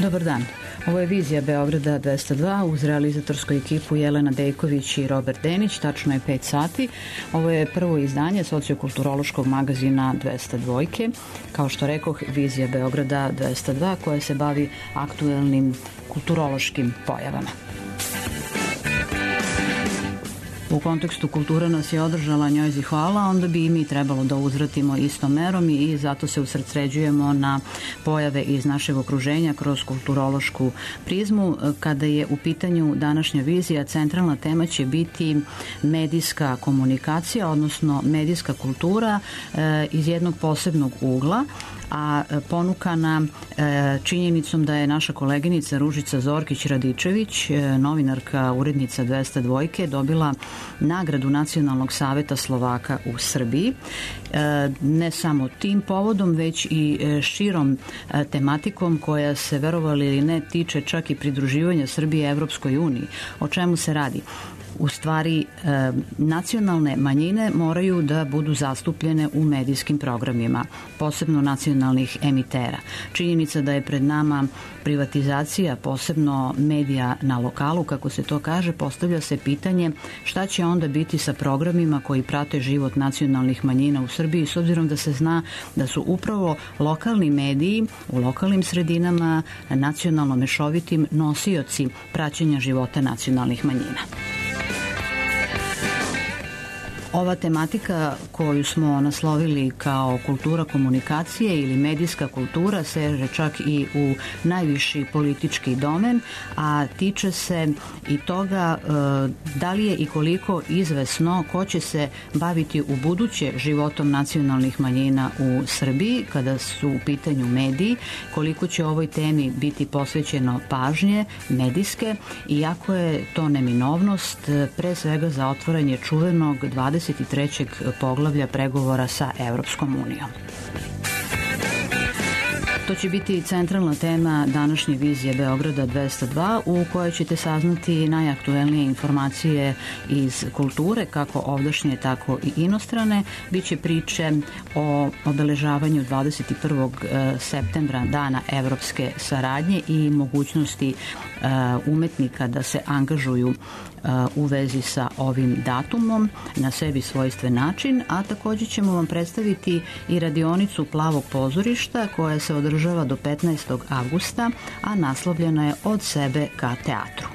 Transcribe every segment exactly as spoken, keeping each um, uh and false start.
Dobar dan. Ovo je Vizija Beograda dvesta dva uz realizatorsku ekipu Jelena Dejković i Robert Denić. Tačno je pet sati. Ovo je prvo izdanje sociokulturološkog magazina dvesta dva. Kao što rekoh, Vizija Beograda dvesta dva koja se bavi aktuelnim kulturološkim pojavama. U kontekstu kultura nas je održala, njoj zahvala, onda bi i mi trebalo da uzvratimo istom merom i zato se usredsređujemo na pojave iz našeg okruženja kroz kulturološku prizmu. Kada je u pitanju današnja vizija, centralna tema će biti medijska komunikacija, odnosno medijska kultura e, iz jednog posebnog ugla, a ponukana e, činjenicom da je naša koleginica Ružica Zorkić-Radičević, e, novinarka, urednica dvesta dva, dobila nagradu Nacionalnog saveta Slovaka u Srbiji. E, ne samo tim povodom, već i e, širom e, tematikom koja se, verovali ili ne, tiče čak i pridruživanja Srbije Evropskoj uniji. O čemu se radi? U stvari, e, nacionalne manjine moraju da budu zastupljene u medijskim programima, posebno nacionalnih emitera. Činjenica da je pred nama privatizacija, posebno medija na lokalu, kako se to kaže, postavlja se pitanje šta će onda biti sa programima koji prate život nacionalnih manjina u Srbiji, s obzirom da se zna da su upravo lokalni mediji u lokalnim sredinama nacionalno mešovitim nosioci praćenja života nacionalnih manjina. Ova tematika koju smo naslovili kao kultura komunikacije ili medijska kultura seže čak i u najviši politički domen, a tiče se i toga e, da li je i koliko izvesno ko će se baviti u buduće životom nacionalnih manjina u Srbiji kada su u pitanju mediji, koliko će ovoj temi biti posvećeno pažnje medijske, iako je to neminovnost pre svega za otvaranje čuvenog dvadeset trećeg poglavlja pregovora sa Evropskom unijom. To će biti centralna tema današnje Vizije Beograda dvesta dva, u kojoj ćete saznati najaktuelnije informacije iz kulture, kako ovdašnje, tako i inostrane. Biće priče o obeležavanju dvadeset prvog septembra Dana evropske saradnje i mogućnosti umetnika da se angažuju u vezi sa ovim datumom na sebi svojstven način, a također ćemo vam predstaviti i radionicu Plavog pozorišta koja se održava do petnaestog avgusta, a naslovljena je Od sebe ka teatru.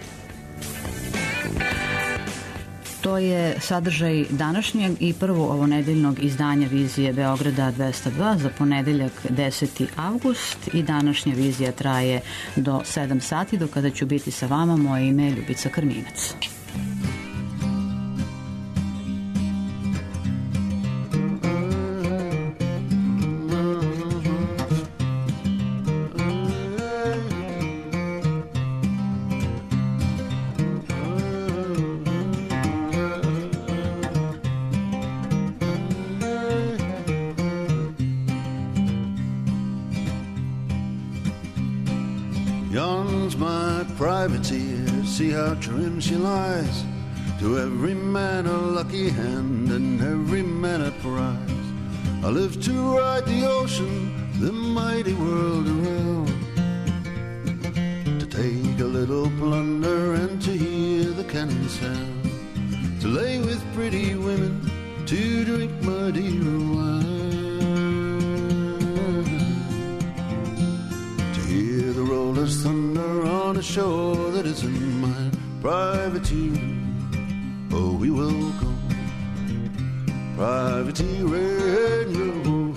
To je sadržaj današnjeg i prvo ovonedeljnog izdanja Vizije Beograda dvesta dva za ponedeljak deseti avgust i današnja vizija traje do sedam sati, do kada ću biti sa vama. Moje ime je Ljubica Krminac. Yon's my privateer, see how trim she lies. To every man a lucky hand and every man a prize. I live to ride the ocean, the mighty world around. To take a little plunder and to hear the cannon sound. To lay with pretty women, to drink Madeira wine. Rollers thunder on a shore that isn't mine. Privateer, oh, we will go. Privateering, yo.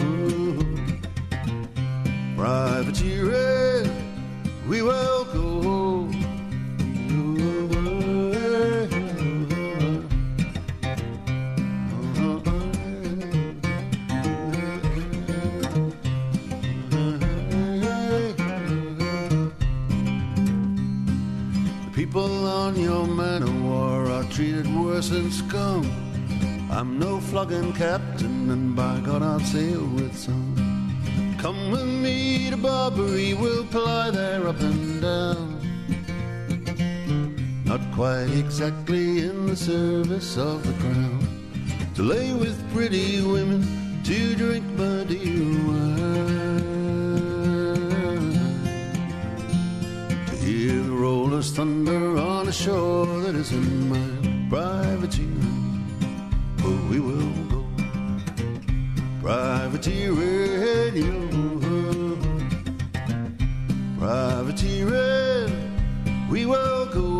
Privateering, we will go. People on your man of war are treated worse than scum. I'm no flogging captain, and by God I'll sail with some. Come with me to Barbary, we'll ply there up and down. Not quite exactly in the service of the crown. To lay with pretty women, to drink Madeira wine. hear the rollers thunder on a shore that isn't mine. Privateering, oh, we will go. Privateering, you. Privateering, we will go.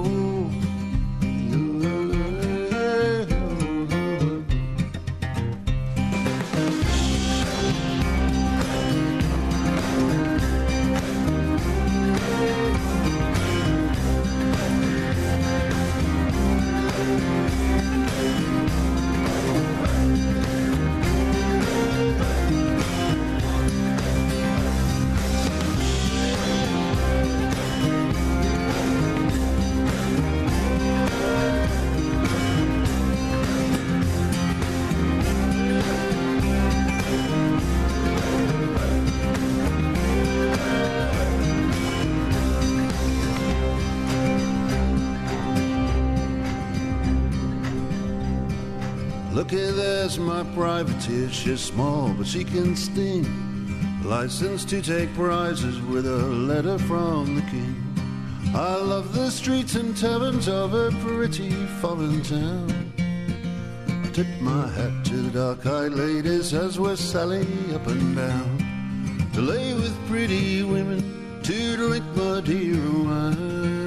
Looky, there's my privateer. She's small, but she can sting. Licensed to take prizes with a letter from the king. I love the streets and taverns of a pretty foreign town. I tip my hat to the dark-eyed ladies as we're sailing up and down. To lay with pretty women, to drink Madeira wine.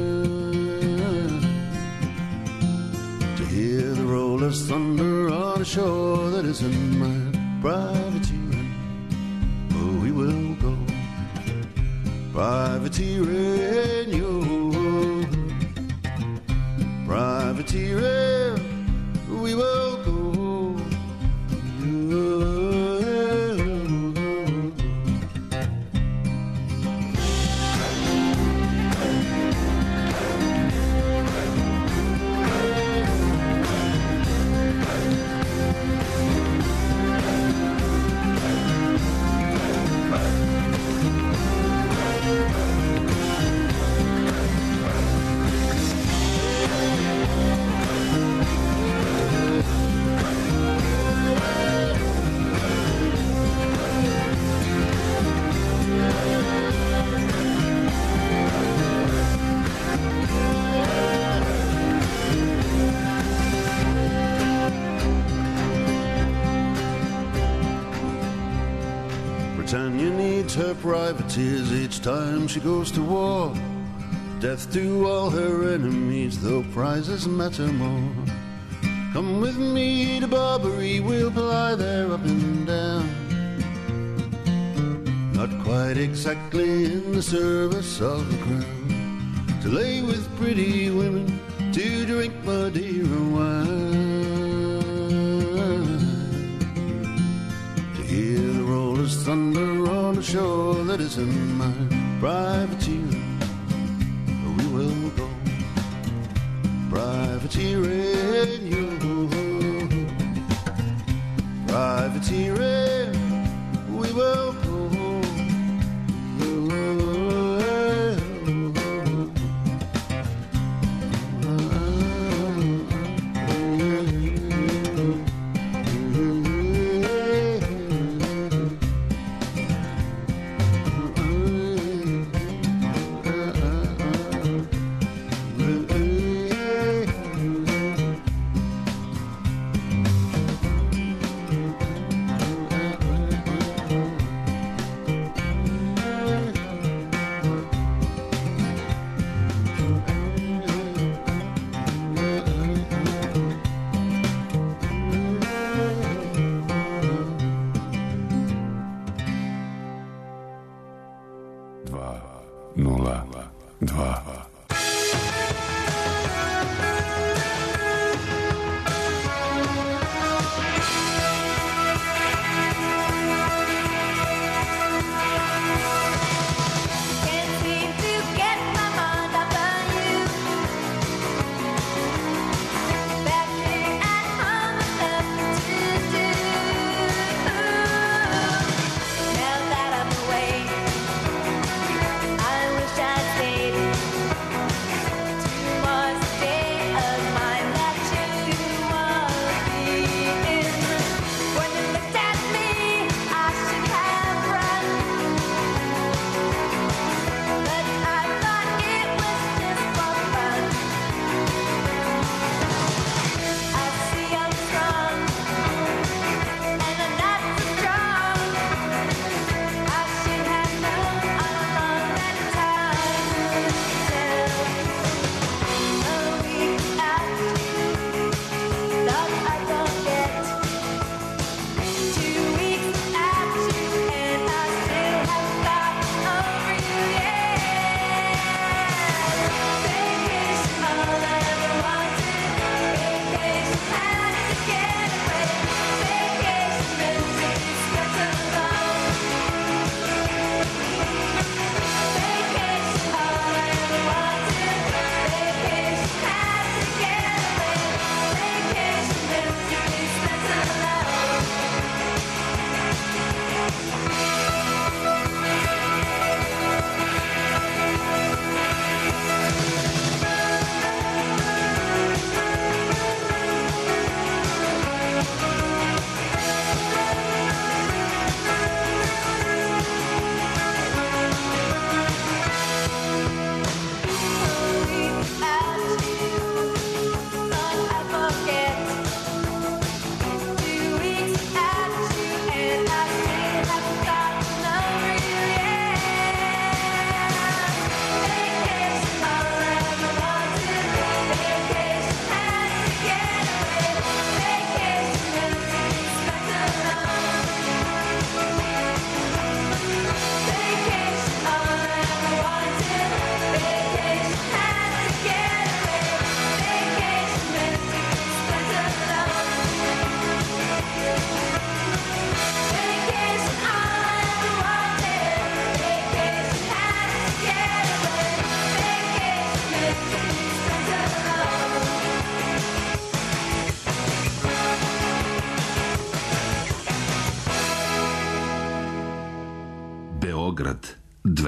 To hear the rollers thunder on a shore that isn't mine. Privateering, oh, we will go. Privateering, yo. Privateering, we will go. Britannia needs her privateers each time she goes to war. Death to all her enemies, though prizes matter more. Come with me to Barbary, we'll ply there up and down. Not quite exactly in the service of the crown. To lay with pretty women, to drink Madeira wine. To hear the rollers thunder on a shore that isn't mine. Privateering, we will go. Privateering, you. Privateering, we will go.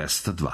dvesta dva.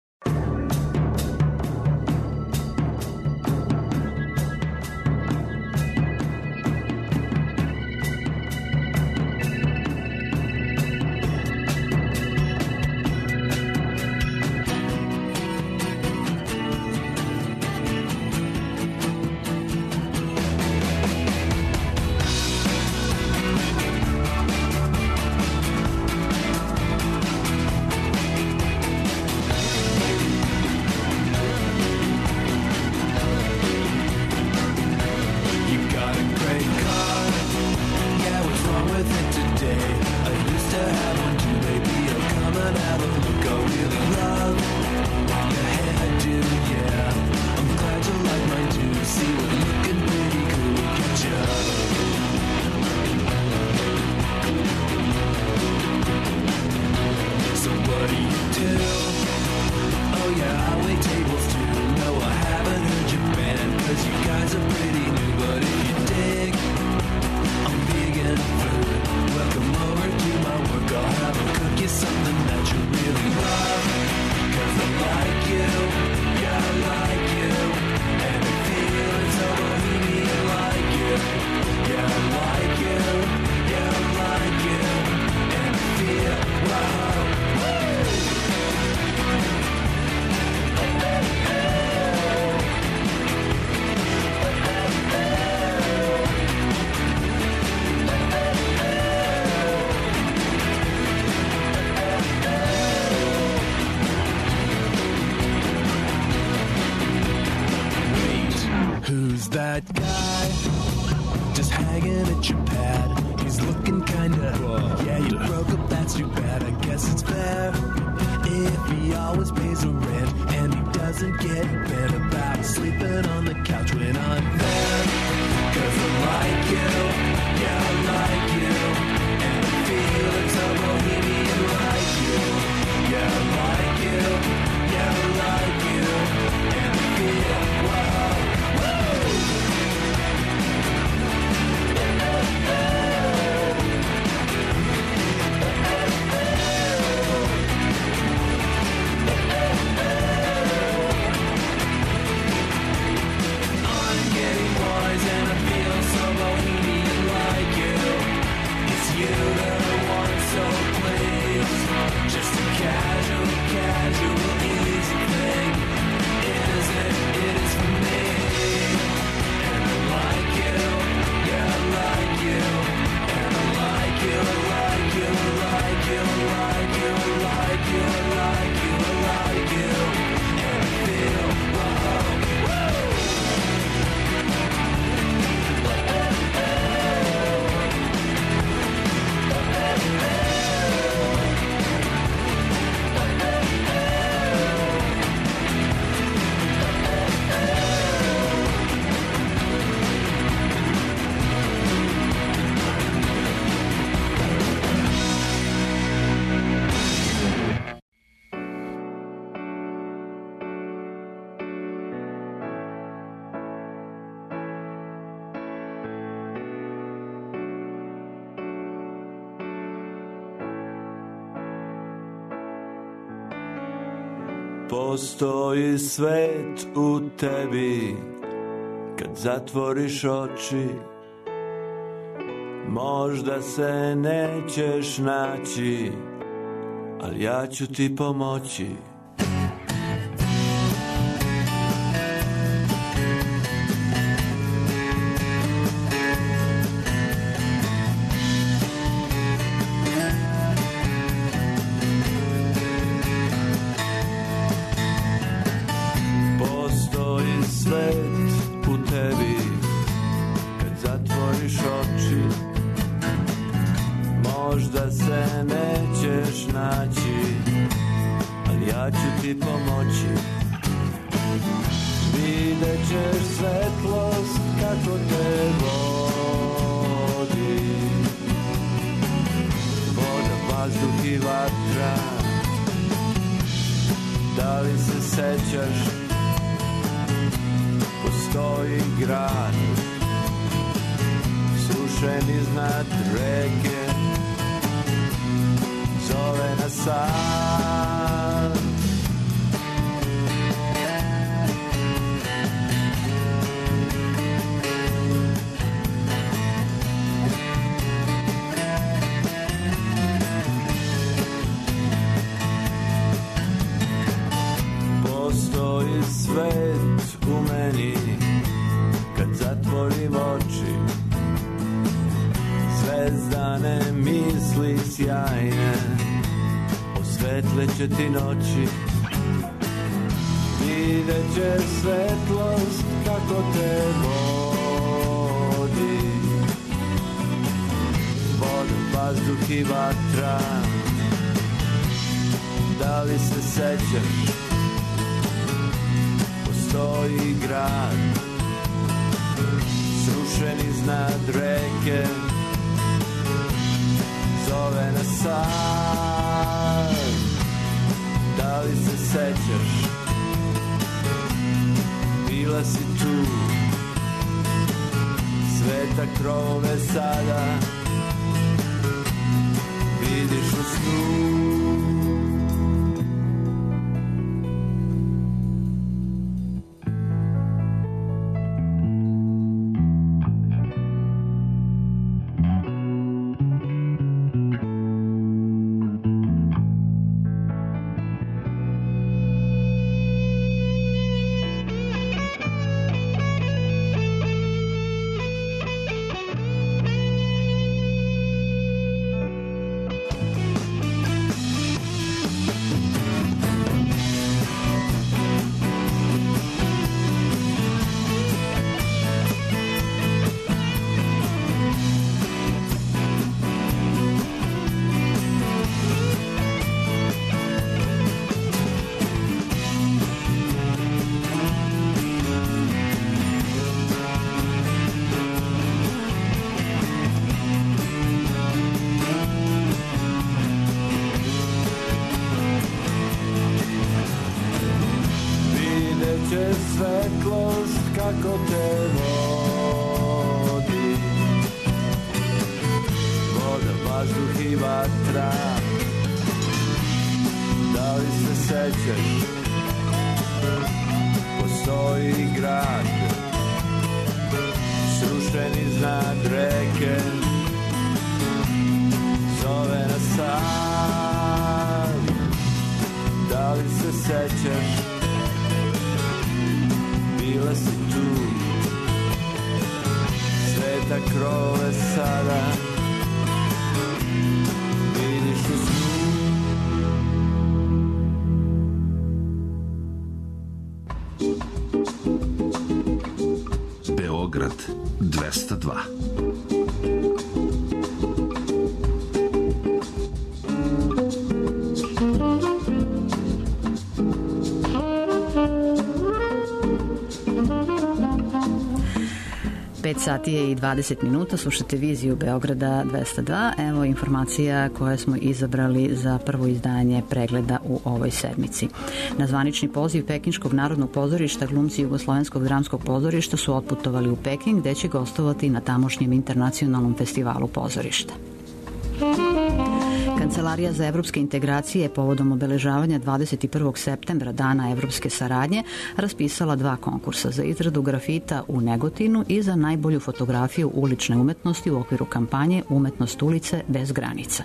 That guy just hanging at your pad. He's looking kinda. Whoa. Yeah, you broke up, that's too bad. I guess it's fair if he always pays the rent and he doesn't get bent about sleeping on the couch when I'm there. Cause I like you, yeah, I like you, and I feel it's a bohemian like you. Yeah, I like you, yeah, I like you, and I feel, wow. Postoji svet u tebi kad zatvoriš oči. Možda se nećeš naći, ali ja ću ti pomoći. Zove nas sad u meni kad zatvorim oči. Zvezdane misli sjajne osvetleće ti noći. Vidjet će svetlost kako te vodi. Voda, vazduh i vatra. Da li se sećaš? Postoji grad srušen iznad reke, zove nas sad. Da li se sećaš? Bila si tu, sveta krove sada vidiš u snu. dvesta dva. pet sati je i dvadeset minuta, slušate viziju Beograda dvesta dva. Evo informacija koje smo izabrali za prvo izdanje pregleda u ovoj sedmici. Na zvanični poziv Pekinškog narodnog pozorišta glumci Jugoslovenskog dramskog pozorišta su otputovali u Peking, gde će gostovati na tamošnjem internacionalnom festivalu pozorišta. Kancelarija za evropske integracije povodom obeležavanja dvadeset prvog septembra Dana evropske saradnje raspisala dva konkursa za izradu grafita u Negotinu i za najbolju fotografiju ulične umetnosti u okviru kampanje Umetnost ulice bez granica.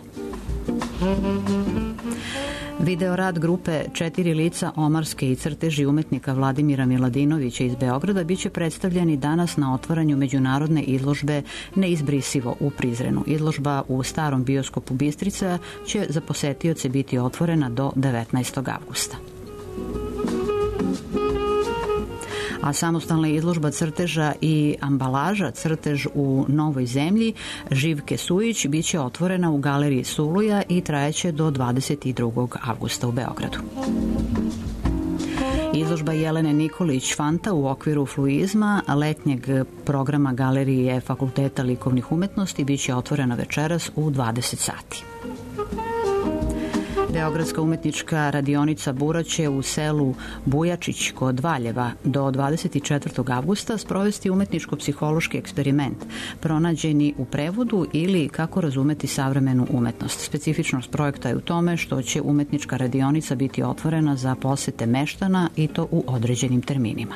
Videorad grupe Četiri lica omarske i crteži umetnika Vladimira Miladinovića iz Beograda biće predstavljeni danas na otvaranju međunarodne izložbe Neizbrisivo u Prizrenu. Izložba u starom bioskopu Bistrica će za posetioce biti otvorena do devetnaestog avgusta. A samostalna izložba crteža i ambalaža Crtež u Novoj zemlji Živke Sujić biće otvorena u galeriji Suluja i trajeće do dvadeset drugog avgusta u Beogradu. Izložba Jelene Nikolić Fanta u okviru fluizma letnjeg programa Galerije Fakulteta likovnih umetnosti biće otvorena večeras u dvadeset sati. Beogradska umetnička radionica Bura će u selu Bujačić kod Valjeva do dvadeset četvrtog avgusta sprovesti umetničko-psihološki eksperiment Pronađeni u prevodu ili Kako razumeti savremenu umetnost. Specifičnost projekta je u tome što će umetnička radionica biti otvorena za posete meštana i to u određenim terminima.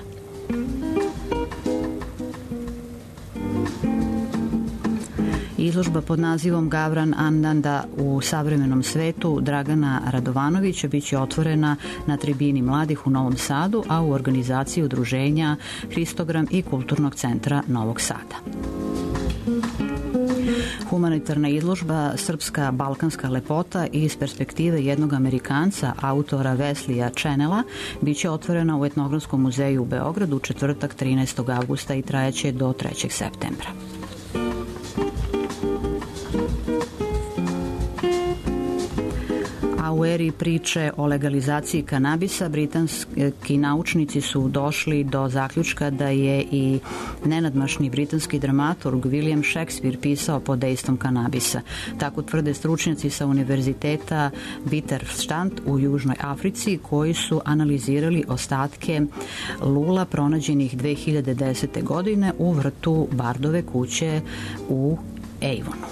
Izložba pod nazivom Gavran Ananda u savremenom svetu Dragana Radovanovića biće otvorena na tribini mladih u Novom Sadu, a u organizaciji udruženja Hristogram i Kulturnog centra Novog Sada. Humanitarna izložba Srpska balkanska lepota iz perspektive jednog Amerikanca, autora Weslija Channela, biće otvorena u Etnografskom muzeju u Beogradu u četvrtak trinaestog avgusta i trajaće do trećeg septembra. A u eri priče o legalizaciji kanabisa, britanski naučnici su došli do zaključka da je i nenadmašni britanski dramaturg William Shakespeare pisao pod dejstvom kanabisa. Tako tvrde stručnjaci sa univerziteta Witwatersrand u Južnoj Africi, koji su analizirali ostatke lula pronađenih dve hiljade desete. godine u vrtu Bardove kuće u Avonu.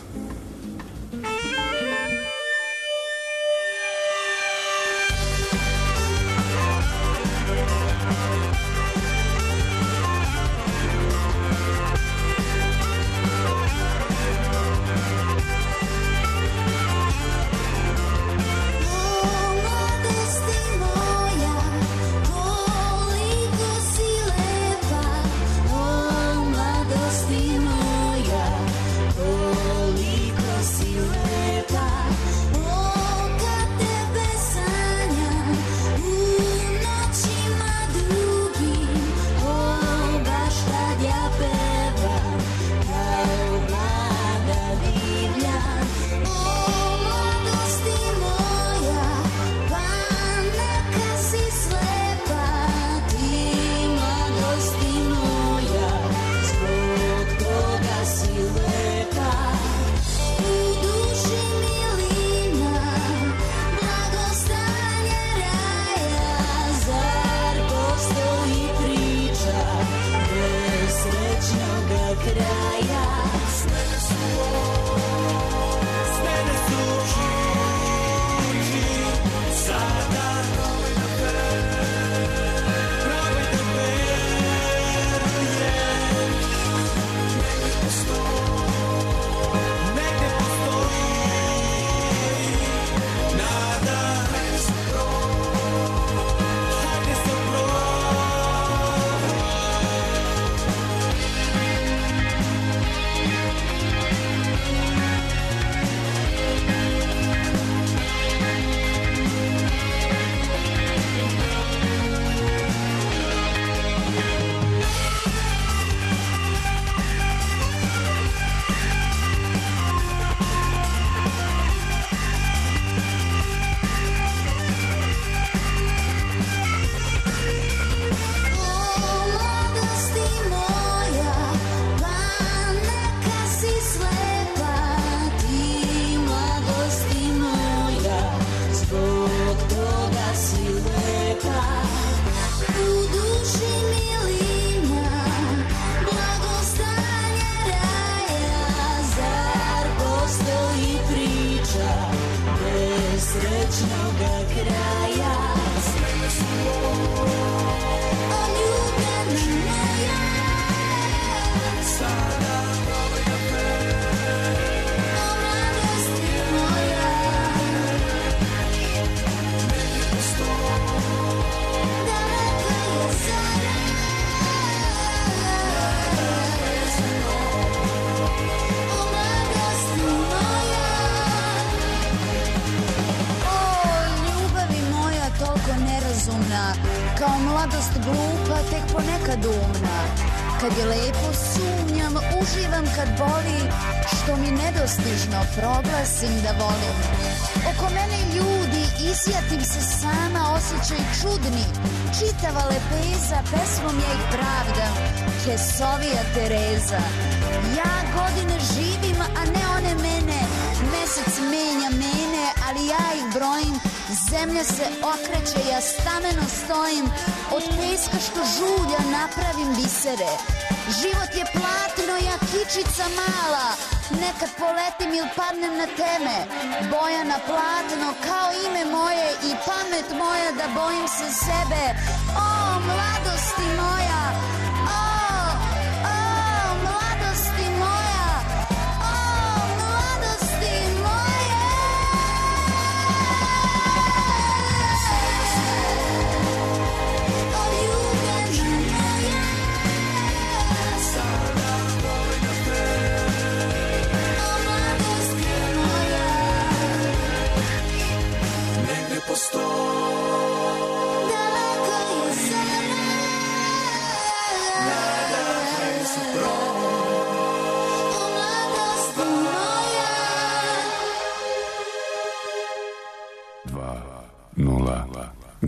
Kao mladost glupa, tek ponekad umna. Kad je lepo sumnjam, uživam kad boli, što mi nedostižno proglasim da volim. Oko mene ljudi, isjatim se sama, osjećaj čudni. Čitava lepeza, pesmom ja ih pravdam, Hesovija Tereza. Ja godine živim, a ne one mene. Mesec menja mene, ali ja ih brojim. Zemlja se okreće, ja stameno stojim. Od peska što žulja napravim bisere. Život je platno, ja kičica mala. Nekad poletim ili padnem na teme. Boja na platno, kao ime moje i pamet moja da bojim se sebe. O, mladosti moja, o, o, mladosti moja, o,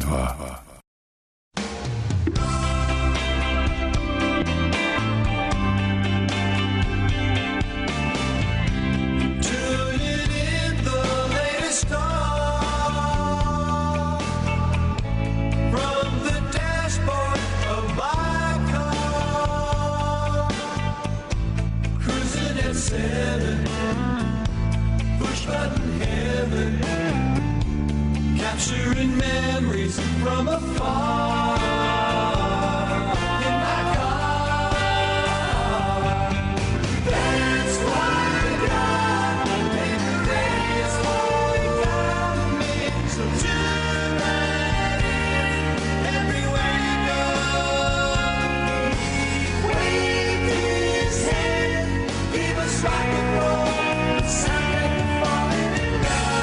dva. Capturing memories from afar in my car. That's why God made the race for God made. So tune right in everywhere you go. Wave his hand, give us rock and roll. Sound like we're falling in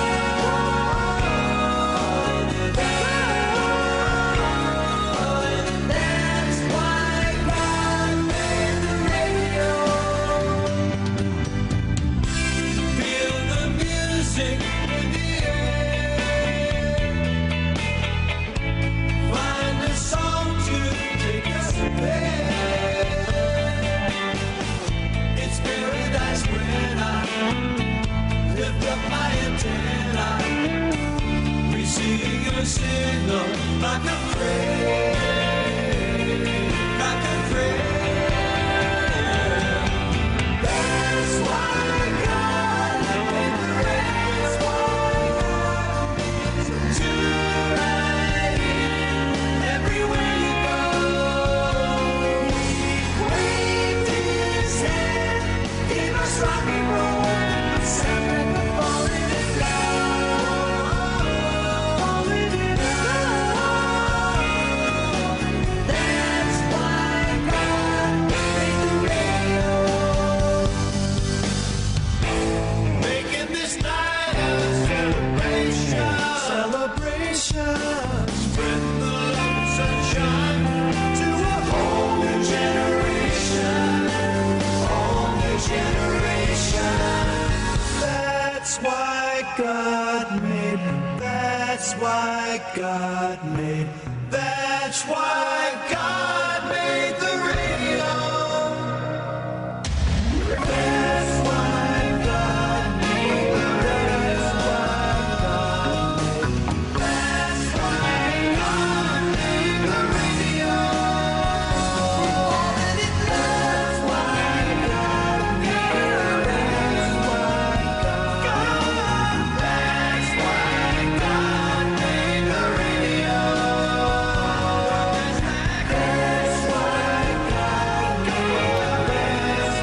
a signal like a prayer, like a prayer. That's why God made the race for God. So tune right in everywhere you go. Wave his hand, give us rock and roll. Sound like we're falling in love. Falling in love. That's why God made the radio. Making this night a celebration. Celebration. Spread the love and sunshine to a whole new generation. Whole new generation. That's why God made. That's why God made. That's why God made the radio. That's why God made the radio. That's why God made the radio. That's why God made the radio. That's why God made the radio. That's why God made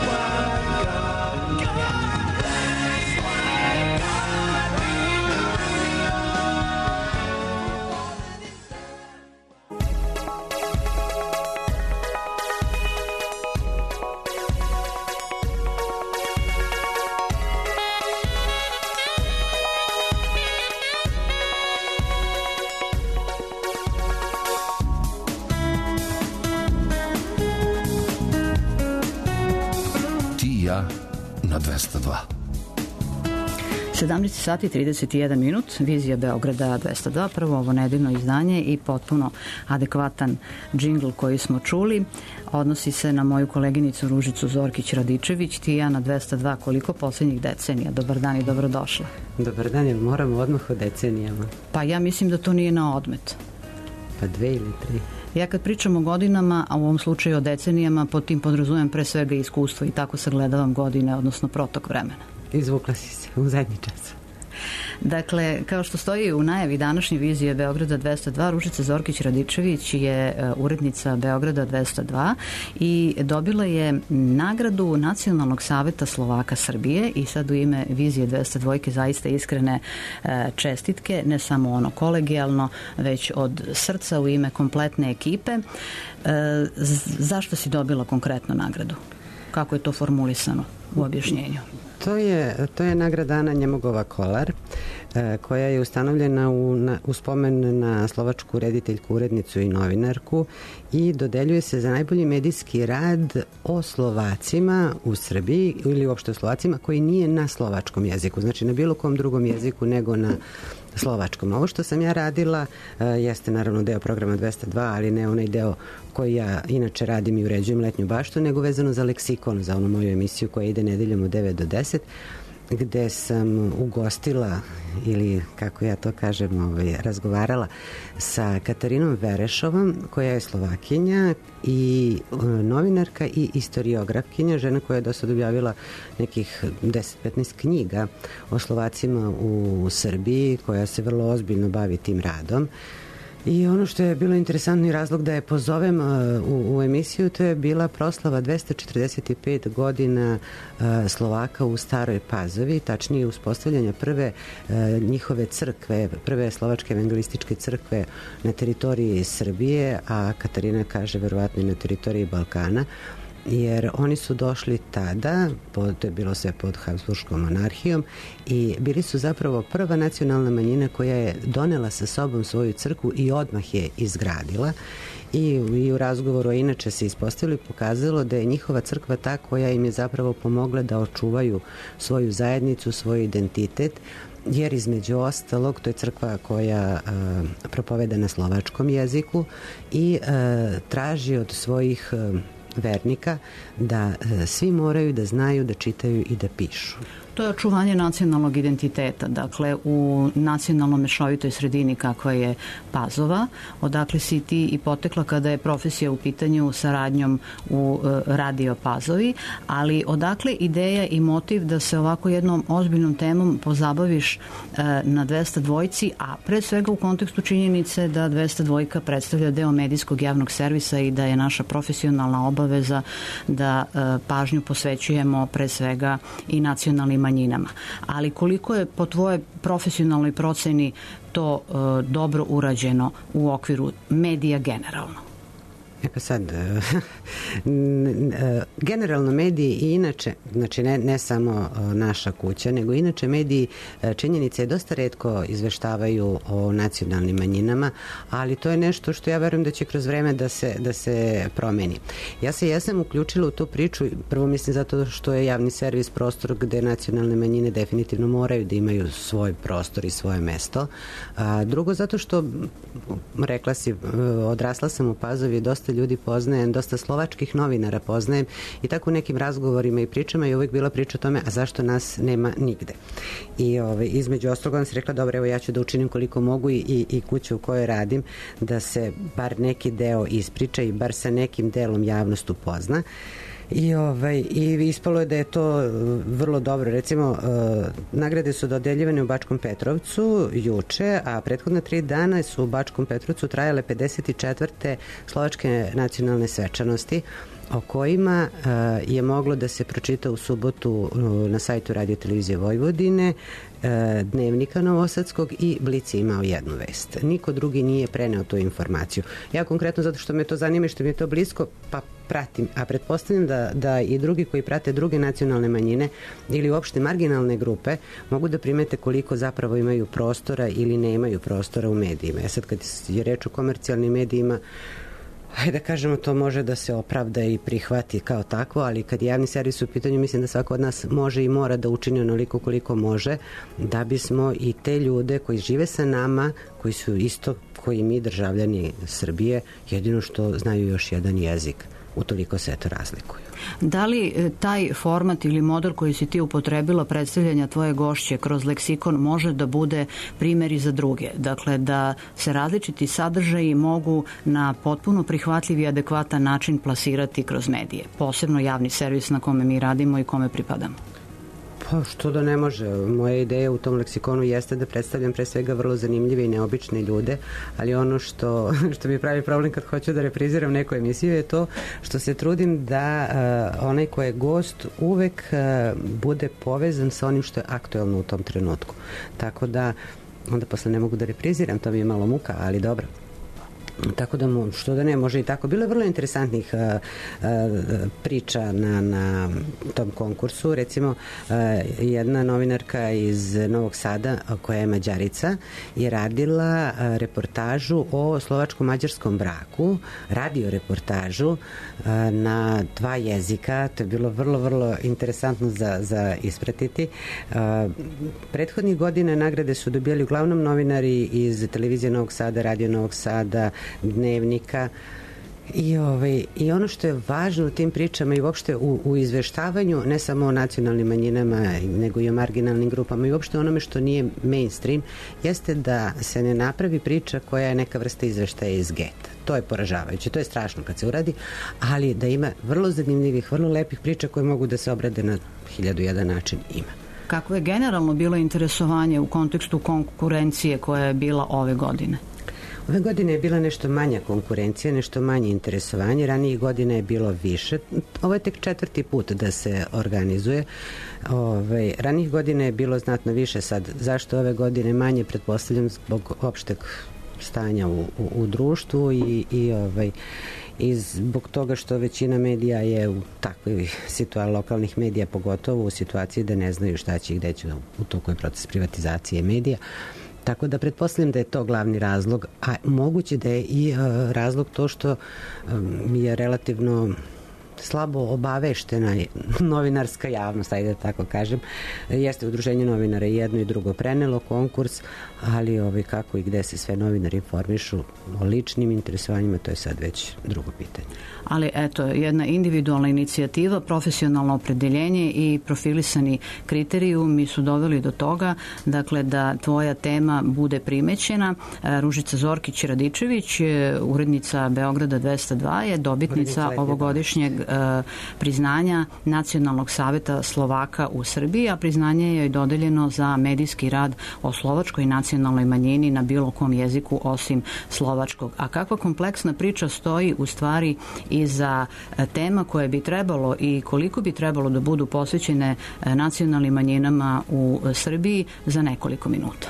Ti i ja na dvesta dva. sedamnaest sati i trideset jedan minut, Vizija Beograda dvesta dva, prvo ovo nedeljno izdanje i potpuno adekvatan džingl koji smo čuli. Odnosi se na moju koleginicu Ružicu Zorkić-Radičević. Ti i ja na dvesta dva, koliko poslednjih decenija? Dobar dan i dobrodošla. Dobar dan, jer moramo odmah o decenijama. Pa ja mislim da to nije na odmet. Pa dve ili tri. Ja kad pričam o godinama, a u ovom slučaju o decenijama, pod tim podrazumem pre svega iskustvo i tako sagledavam godine, odnosno protok vremena. Izvukla si se u zadnji čas. Dakle, kao što stoji u najavi današnje Vizije Beograda dvesta dva, Ružica Zorkić-Radičević je urednica Beograda dvesta dva i dobila je nagradu Nacionalnog saveta Slovaka Srbije i sad u ime Vizije dvesta dva zaista iskrene čestitke, ne samo ono kolegijalno, već od srca u ime kompletne ekipe. Zašto si dobila konkretno nagradu? Kako je to formulisano u objašnjenju? To je, to je nagrada Ana Njemogova Kolar, koja je ustanovljena u, na, u spomen na slovačku rediteljku, urednicu i novinarku i dodeljuje se za najbolji medijski rad o Slovacima u Srbiji ili uopšte o Slovacima koji nije na slovačkom jeziku, znači na bilo kom drugom jeziku nego na slovačkom. Ovo što sam ja radila jeste naravno deo programa dvesta dva, ali ne onaj deo koji ja inače radim i uređujem Letnju baštu, nego vezano za leksikon, za onu moju emisiju koja ide nedeljom od devet do deset, gde sam ugostila ili, kako ja to kažem, ovaj, razgovarala sa Katarinom Verešovom, koja je Slovakinja i novinarka i istoriografkinja, žena koja je do sad objavila nekih deset do petnaest knjiga o Slovacima u Srbiji, koja se vrlo ozbiljno bavi tim radom. I ono što je bilo interesantni razlog da je pozovem u, u emisiju, to je bila proslava dvesta četrdeset pet godina Slovaka u Staroj Pazovi, tačnije uspostavljanja prve njihove crkve, prve slovačke evangelističke crkve na teritoriji Srbije, a Katarina kaže verovatno i na teritoriji Balkana, jer oni su došli tada, pod, to je bilo sve pod Habsburškom monarhijom, i bili su zapravo prva nacionalna manjina koja je donela sa sobom svoju crkvu i odmah je izgradila. I, i u razgovoru, a inače se ispostavili, pokazalo da je njihova crkva ta koja im je zapravo pomogla da očuvaju svoju zajednicu, svoj identitet, jer između ostalog to je crkva koja a, propoveda na slovačkom jeziku i a, traži od svojih a, vernika da e, svi moraju da znaju da čitaju i da pišu. To je očuvanje nacionalnog identiteta, dakle u nacionalno mešovitoj sredini kakva je Pazova, odakle si ti i potekla kada je profesija u pitanju saradnjom u e, Radio Pazovi, ali odakle ideja i motiv da se ovako jednom ozbiljnom temom pozabaviš e, na dvesta dvojci, a pre svega u kontekstu činjenice da dvesta dvojka predstavlja deo medijskog javnog servisa i da je naša profesionalna obaveza da e, pažnju posvećujemo pre svega i nacionalnim manjinama. Ali koliko je po tvojoj profesionalnoj proceni to e, dobro urađeno u okviru medija generalno? E pa sad, generalno mediji i inače, znači ne, ne samo naša kuća, nego inače mediji, činjenice je dosta retko izveštavaju o nacionalnim manjinama, ali to je nešto što ja verujem da će kroz vreme da se, da se promeni. Ja se jesam uključila u tu priču, prvo mislim zato što je javni servis prostor gde nacionalne manjine definitivno moraju da imaju svoj prostor i svoje mesto. A drugo, zato što, rekla si, odrasla sam u Pazovi, dosta ljudi poznajem, dosta slovačkih novinara poznajem i tako u nekim razgovorima i pričama je uvijek bila priča o tome, a zašto nas nema nigde. I ovaj, između ostalog on se rekla, dobro, evo ja ću da učinim koliko mogu i, i, i kuću u kojoj radim, da se bar neki deo ispriča i bar sa nekim delom javnost upozna. I, ovaj, i ispalo je da je to vrlo dobro. Recimo, uh, nagrade su dodeljivane u Bačkom Petrovcu juče, a prethodna tri dana su u Bačkom Petrovcu trajale pedeset četvrte slovačke nacionalne svečanosti, o kojima uh, je moglo da se pročita u subotu uh, na sajtu Radio Televizije Vojvodine, uh, Dnevnika Novosadskog i Blic je imao jednu vest. Niko drugi nije preneo tu informaciju. Ja konkretno zato što me to zanima i što mi je to blisko, pa pratim, a pretpostavljam da, da i drugi koji prate druge nacionalne manjine ili uopšte marginalne grupe mogu da primete koliko zapravo imaju prostora ili nemaju prostora u medijima. Ja sad kad je reč o komercijalnim medijima, hajde da kažemo, to može da se opravda i prihvati kao takvo, ali kad je javni servis u pitanju, mislim da svako od nas može i mora da učini onoliko koliko može, da bismo i te ljude koji žive sa nama, koji su isto koji mi državljani Srbije, jedino što znaju još jedan jezik. Utoliko se to razlikuju. Da li taj format ili model koji si ti upotrebila predstavljanja tvoje gošće kroz leksikon može da bude primjer i za druge? Dakle, da se različiti sadržaji mogu na potpuno prihvatljiv i adekvatan način plasirati kroz medije, posebno javni servis na kome mi radimo i kome pripadamo? Pa što da ne može. Moja ideja u tom leksikonu jeste da predstavljam pre svega vrlo zanimljive i neobične ljude, ali ono što, što mi pravi problem kad hoću da repriziram neku emisiju je to što se trudim da uh, onaj ko je gost uvek uh, bude povezan sa onim što je aktuelno u tom trenutku. Tako da onda posle ne mogu da repriziram, to mi je malo muka, ali dobro. Tako da mu, što da ne, može i tako. Bilo je vrlo interesantnih uh, uh, priča na, na tom konkursu. Recimo, uh, jedna novinarka iz Novog Sada, koja je Mađarica, je radila uh, reportažu o slovačko-mađarskom braku, radio reportažu uh, na dva jezika. To je bilo vrlo, vrlo interesantno za, za ispratiti. Uh, prethodnih godina nagrade su dobijali uglavnom novinari iz televizije Novog Sada, radio Novog Sada, Dnevnika i, ovaj, i ono što je važno u tim pričama i uopšte u, u izveštavanju ne samo o nacionalnim manjinama nego i o marginalnim grupama i uopšte onome što nije mainstream jeste da se ne napravi priča koja je neka vrsta izveštaja iz geta. To je poražavajuće, to je strašno kad se uradi, ali da ima vrlo zanimljivih, vrlo lepih priča koje mogu da se obrade na hiljadu jedan način ima. Kako je generalno bilo interesovanje u kontekstu konkurencije koja je bila ove godine? Ove godine je bila nešto manja konkurencija, nešto manje interesovanje, ranijih godina je bilo više. Ovo je tek četvrti put da se organizuje. Ove, ranijih godina je bilo znatno više, sad zašto ove godine manje, pretpostavljam zbog opšteg stanja u, u, u društvu i, i ovaj, i zbog toga što većina medija je u takvoj situaciji, lokalnih medija pogotovo u situaciji da ne znaju šta će i gde će u toku je proces privatizacije medija. Tako da pretpostavljam da je to glavni razlog, a moguće da je i uh, razlog to što um, je relativno slabo obaveštena novinarska javnost, ajde da tako kažem. Jeste udruženje novinara jedno i drugo prenelo konkurs, ali ovaj, kako i gde se sve novinari informišu o ličnim interesovanjima, to je sad već drugo pitanje. Ali eto, jedna individualna inicijativa, profesionalno opredeljenje i profilisani kriterijumi su doveli do toga, dakle, da tvoja tema bude primećena. Ružica Zorkić-Radičević, urednica Beograda dvesta dva, je dobitnica ovogodišnjeg priznanja Nacionalnog saveta Slovaka u Srbiji, a priznanje je dodeljeno za medijski rad o slovačkoj nacionalnoj manjini na bilo kom jeziku osim slovačkog. A kakva kompleksna priča stoji u stvari iza tema koje bi trebalo i koliko bi trebalo da budu posvećene nacionalnim manjinama u Srbiji za nekoliko minuta.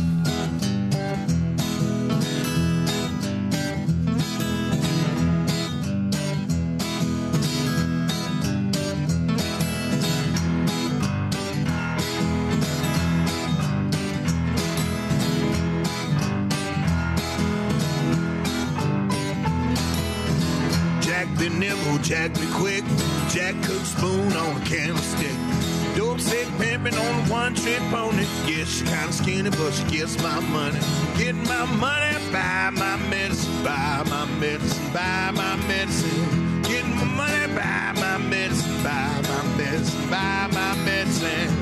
Jack be quick, Jack cook spoon on a candlestick. Dope sick pimpin' on a one-trick pony. Yeah, she kinda skinny, but she gets my money. Get my money, buy my medicine, buy my medicine, buy my medicine. Get my money, buy my medicine, buy my medicine, buy my medicine.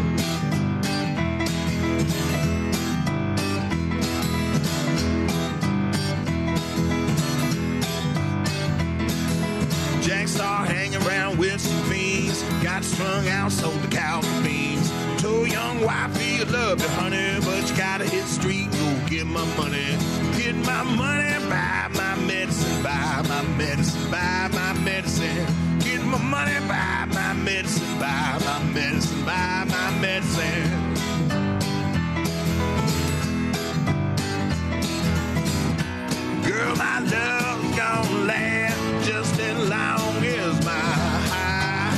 Jack started hanging around with some fiends. Got strung out, sold the cow for beans. Told young wifey you love it, honey, but you gotta hit the street, go get my money. Get my money, buy my medicine, buy my medicine, buy my medicine. Get my money, buy my medicine, buy my medicine, buy my medicine. Girl, my love's gonna last just as long as my high.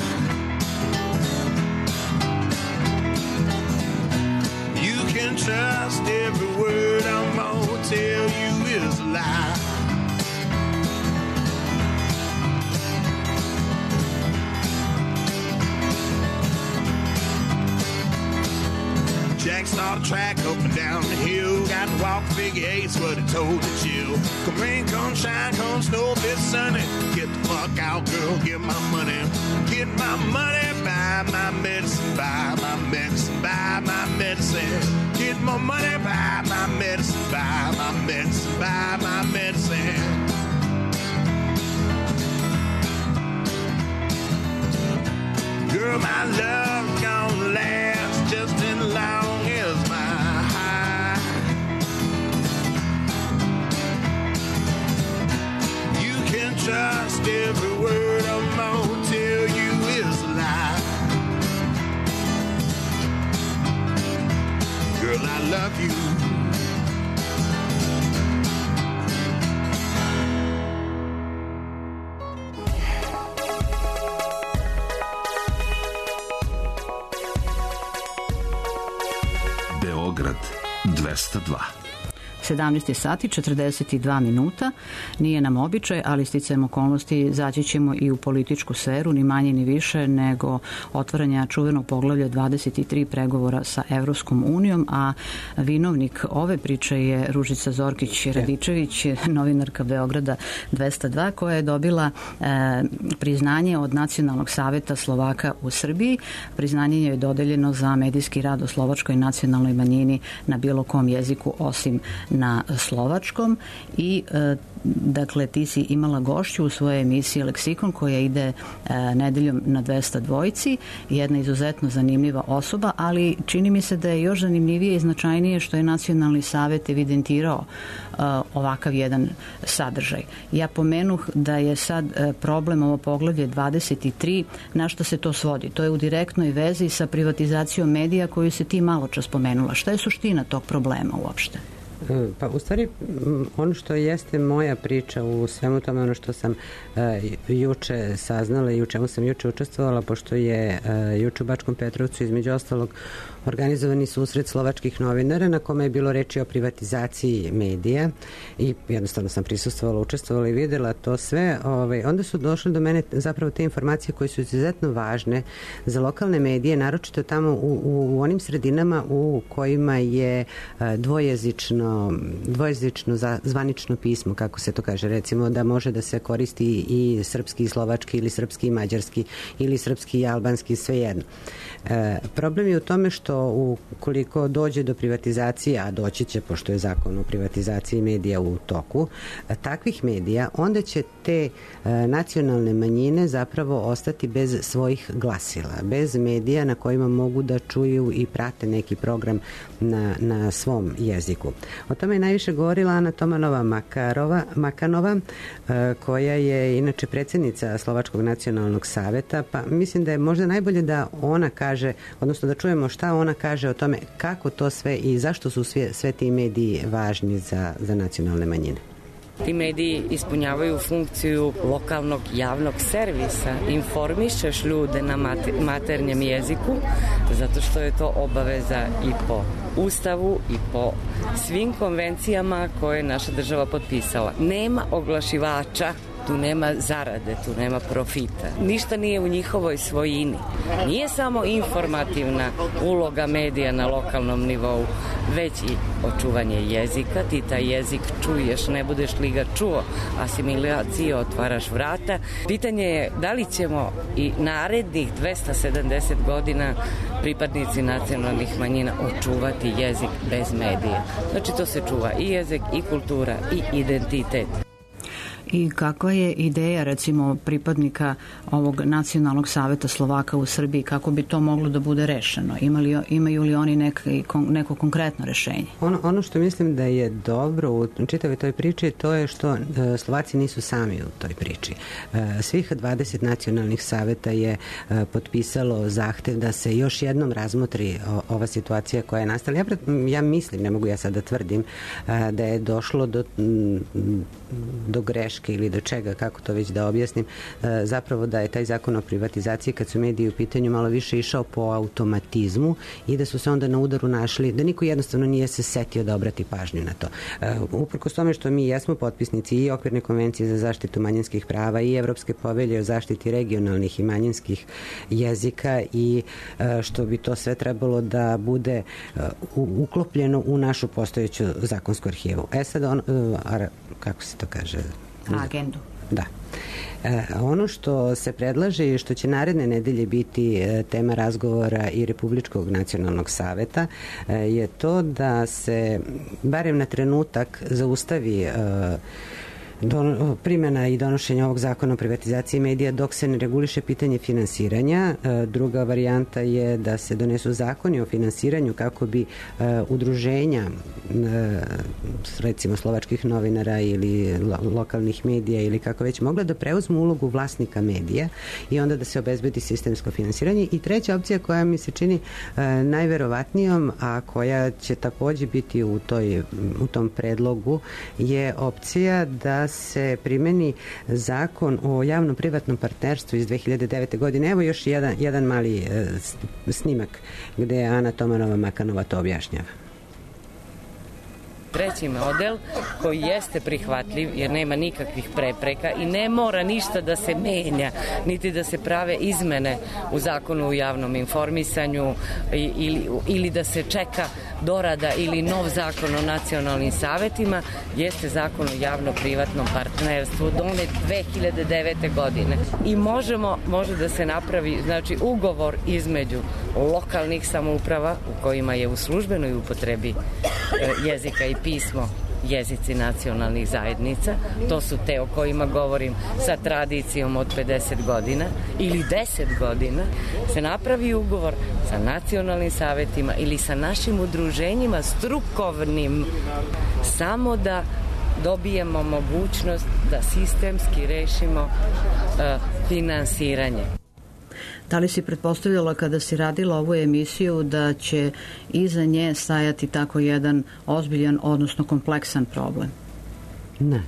You can trust every word I'm gonna tell you is a lie. Jack started track up and down the hill. Got to walk figure eight's what he told the chill. Come rain, come shine, come snow, if it's sunny. Get the fuck out, girl, get my money. Get my money, buy my medicine, buy my medicine, buy my medicine. Get my money, buy my medicine, buy my medicine, buy my medicine. Girl, my love's gonna last just as long as my high. You can trust every word I'm gonna tell you is a lie. Girl, I love you. Beograd dvesta dva. sedamnaest sati četrdeset dva minuta. Nije nam običaj, ali sticajem okolnosti zaći ćemo i u političku sferu, ni manje ni više nego otvaranja čuvenog poglavlja dvadeset tri pregovora sa Evropskom unijom, a vinovnik ove priče je Ružica Zorkić-Radičević, novinarka Beograda dvesta dva, koja je dobila e, priznanje od Nacionalnog saveta Slovaka u Srbiji. Priznanje je dodeljeno za medijski rad o slovačkoj nacionalnoj manjini na bilo kom jeziku osim na slovačkom i e, dakle ti si imala gošću u svojoj emisiji Leksikon koja ide e, nedeljom na dvesta dvojici, jedna izuzetno zanimljiva osoba, ali čini mi se da je još zanimljivije i značajnije što je Nacionalni savet evidentirao e, ovakav jedan sadržaj. Ja pomenuh da je sad e, problem ovo poglavlje dvadeset tri, na što se to svodi? To je u direktnoj vezi sa privatizacijom medija koju se ti malo čas spomenula. Šta je suština tog problema uopšte? Pa u stvari ono što jeste moja priča u svemu tome, ono što sam uh, juče saznala i u čemu sam juče učestvovala, pošto je uh, juče u Bačkom Petrovcu između ostalog organizovani susret slovačkih novinara na kome je bilo reči o privatizaciji medija i jednostavno sam prisustvovala, učestvovala i videla to sve. Ovaj, onda su došle do mene zapravo te informacije koje su izuzetno važne za lokalne medije, naročito tamo u, u, u onim sredinama u kojima je uh, dvojezično dvojezično zvanično pismo, kako se to kaže, recimo da može da se koristi i srpski i slovački ili srpski i mađarski ili srpski i albanski, svejedno. E, problem je u tome što ukoliko dođe do privatizacije, a doći će pošto je zakon o privatizaciji medija u toku, a, takvih medija, onda će te a, nacionalne manjine zapravo ostati bez svojih glasila, bez medija na kojima mogu da čuju i prate neki program na, na svom jeziku. O tome je najviše govorila Ana Tomanova Makarova, Makanova, koja je inače predsjednica Slovačkog nacionalnog saveta, pa mislim da je možda najbolje da ona kaže, odnosno da čujemo šta ona kaže o tome kako to sve i zašto su sve, sve ti mediji važni za, za nacionalne manjine. Ti mediji ispunjavaju funkciju lokalnog javnog servisa. Informišeš ljude na maternjem jeziku, zato što je to obaveza i po Ustavu i po svim konvencijama koje je naša država potpisala. Nema oglašivača, tu nema zarade, tu nema profita. Ništa nije u njihovoj svojini. Nije samo informativna uloga medija na lokalnom nivou, već i očuvanje jezika. Ti taj jezik čuješ, ne budeš li ga čuo, asimilacije otvaraš vrata. Pitanje je da li ćemo i narednih dvesta sedamdeset godina pripadnici nacionalnih manjina očuvati jezik bez medija. Znači to se čuva i jezik, i kultura, i identitet. I kakva je ideja, recimo, pripadnika ovog Nacionalnog saveta Slovaka u Srbiji, kako bi to moglo da bude rešeno? Ima li, imaju li oni neki, neko konkretno rešenje? Ono, ono što mislim da je dobro u čitavoj toj priči, to je što e, Slovaci nisu sami u toj priči. E, svih dvadeset nacionalnih saveta je e, potpisalo zahtev da se još jednom razmotri o, ova situacija koja je nastala. Ja, ja mislim, ne mogu ja sad da tvrdim, e, da je došlo do, do greške ili do čega, kako to već da objasnim, zapravo da je taj zakon o privatizaciji kad su mediji u pitanju malo više išao po automatizmu i da su se onda na udaru našli, da niko jednostavno nije se setio da obrati pažnju na to. Uprkos tome što mi jesmo potpisnici i Okvirne konvencije za zaštitu manjinskih prava i Evropske povelje o zaštiti regionalnih i manjinskih jezika i što bi to sve trebalo da bude uklopljeno u našu postojeću zakonsku arhivu. E sad, on, kako se to kaže? Agendu. Da. E, ono što se predlaže i što će naredne nedelje biti e, tema razgovora i Republičkog nacionalnog saveta e, je to da se barem na trenutak zaustavi e, Don, primjena i donošenja ovog zakona o privatizaciji medija dok se ne reguliše pitanje finansiranja. E, druga varijanta je da se donesu zakoni o finansiranju kako bi e, udruženja e, recimo slovačkih novinara ili lo, lokalnih medija ili kako već mogla da preuzmu ulogu vlasnika medija i onda da se obezbedi sistemsko finansiranje. I treća opcija koja mi se čini e, najverovatnijom, a koja će takođe biti u, toj, u tom predlogu, je opcija da se primeni zakon o javno-privatnom partnerstvu iz dve hiljade devete. godine. Evo još jedan, jedan mali e, snimak gde Ana Tomanova Makanova to objašnjava. treći model koji jeste prihvatljiv jer nema nikakvih prepreka i ne mora ništa da se menja, niti da se prave izmene u zakonu o javnom informisanju ili, ili da se čeka dorada ili nov zakon o nacionalnim savetima, jeste zakon o javno-privatnom partnerstvu donet dve hiljade devete. godine. I možemo, može da se napravi znači ugovor između lokalnih samouprava u kojima je u službenoj upotrebi e, jezika i pismo jezici nacionalnih zajednica, to su te o kojima govorim sa tradicijom od pedeset godina ili deset godina, se napravi ugovor sa nacionalnim savetima ili sa našim udruženjima strukovnim, samo da dobijemo mogućnost da sistemski rešimo uh, finansiranje. Da li si pretpostavljala kada si radila ovu emisiju da će iza nje stajati tako jedan ozbiljan, odnosno kompleksan problem? Ne.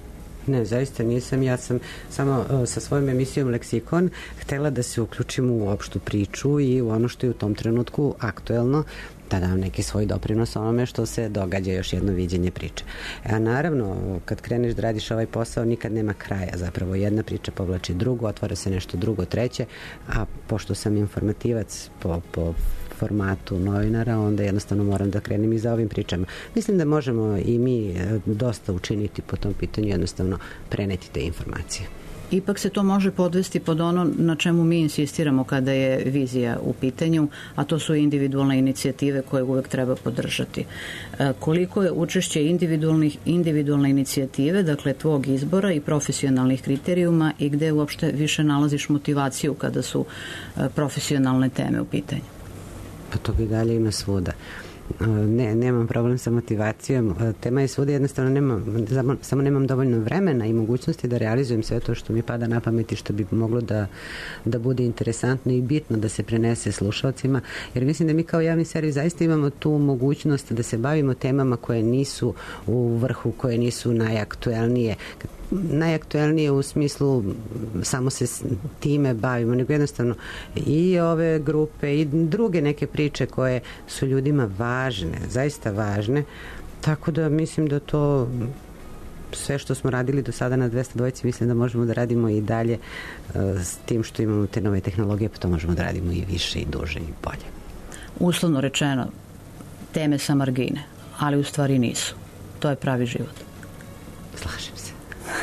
Ne, zaista nisam. Ja sam samo uh, sa svojom emisijom Leksikon htela da se uključim u opštu priču i u ono što je u tom trenutku aktuelno, da dam neki svoj doprinos onome što se događa, još jedno viđenje priče. A naravno, kad kreneš da radiš ovaj posao, nikad nema kraja. Zapravo jedna priča povlači drugu, otvara se nešto drugo, treće, a pošto sam informativac po, po formatu novinara, onda jednostavno moram da krenem i za ovim pričama. Mislim da možemo i mi dosta učiniti po tom pitanju, jednostavno preneti te informacije. Ipak se to može podvesti pod ono na čemu mi insistiramo kada je vizija u pitanju, a to su individualne inicijative koje uvek treba podržati. E, koliko je učešće individualnih, individualne inicijative, dakle tvog izbora i profesionalnih kriterijuma i gde uopšte više nalaziš motivaciju kada su e, profesionalne teme u pitanju? Pa to bi dalje ima svuda. Ne, nemam problem sa motivacijom. Tema je svuda, jednostavno nemam, samo nemam dovoljno vremena i mogućnosti da realizujem sve to što mi pada na pamet i što bi moglo da, da bude interesantno i bitno da se prenese slušalcima, jer mislim da mi kao javni servis zaista imamo tu mogućnost da se bavimo temama koje nisu u vrhu, koje nisu najaktuelnije. Najaktuelnije u smislu samo se time bavimo, nego jednostavno i ove grupe i druge neke priče koje su ljudima važne, zaista važne, tako da mislim da to sve što smo radili do sada na dvesta dvojici, mislim da možemo da radimo i dalje uh, s tim što imamo te nove tehnologije, pa to možemo da radimo i više i duže i bolje. Uslovno rečeno, teme sa margine, ali u stvari nisu. To je pravi život. Slažem se.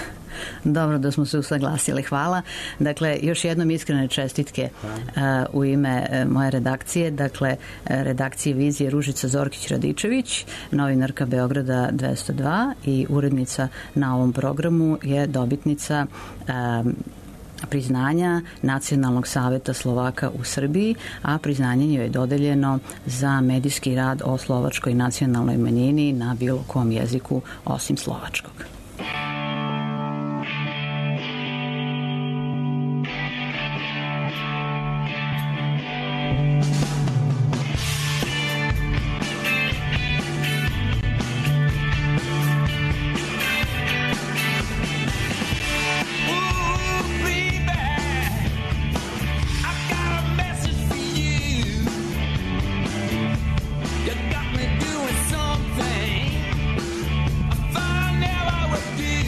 Dobro da smo se usaglasili, hvala. Dakle, još jednom iskrene čestitke uh, u ime uh, moje redakcije, dakle, uh, redakcije Vizije Ružica Zorkić-Radičević, novinarka Beograda dvesta dva i urednica na ovom programu je dobitnica uh, priznanja Nacionalnog saveta Slovaka u Srbiji, a priznanje joj je dodeljeno za medijski rad o slovačkoj nacionalnoj manjini na bilo kom jeziku osim slovačkog. Got me doing something I thought I never would do.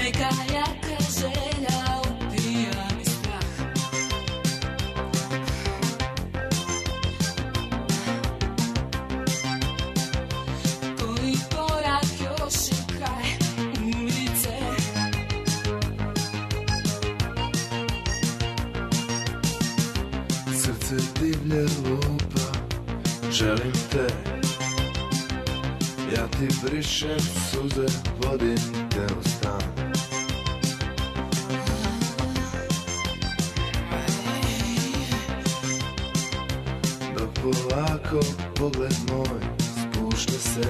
neka jaka želja upija mi strah. Koji korak još je kraj ulice. Srce divlje lupa, želim te. Ja ti brišem suze, vodim te u stan. Dok polako pogled moj spušta se.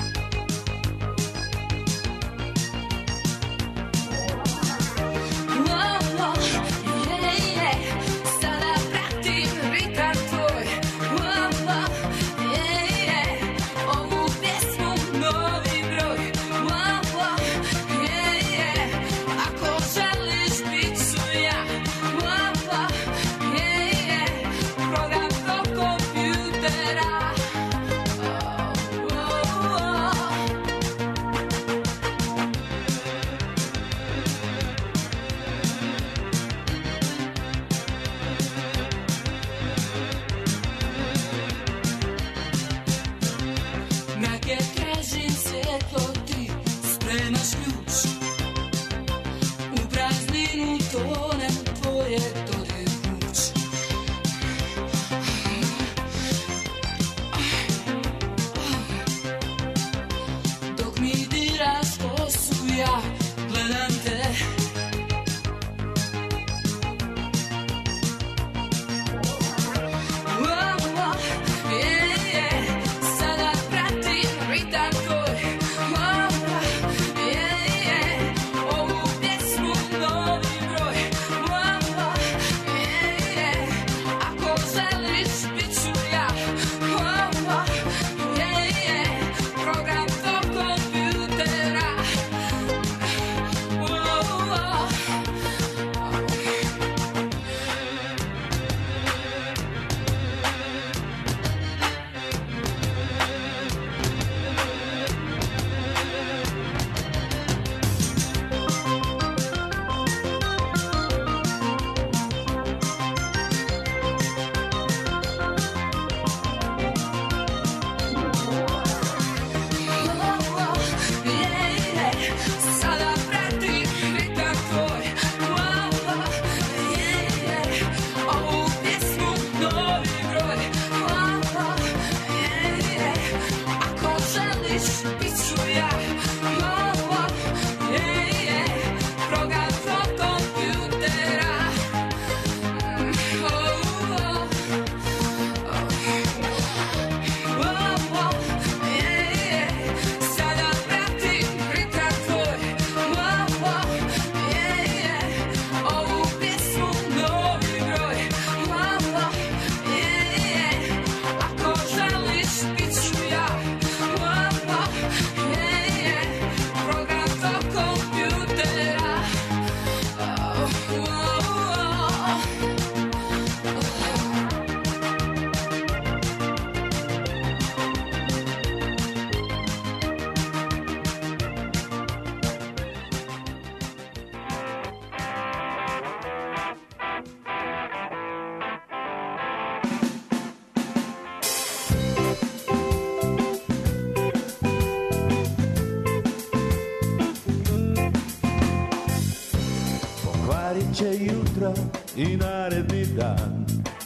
Će jutro i naredni dan.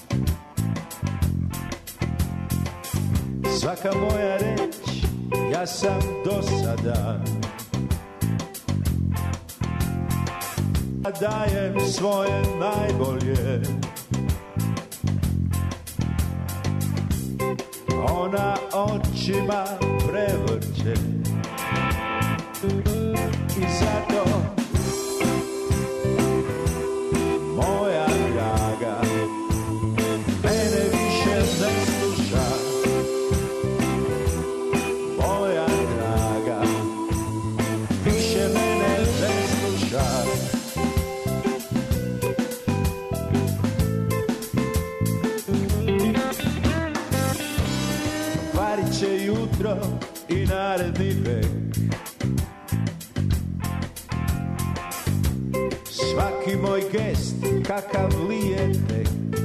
Svaka moja reč, ja sam dosadan. Dajem svoje najbolje. Ona očima prevrće. I zato moja draga, mene više ne sluša. Moja draga, više mene ne sluša. Varit će jutro i naredni vek. Svaki moj gest, kakav li je tek.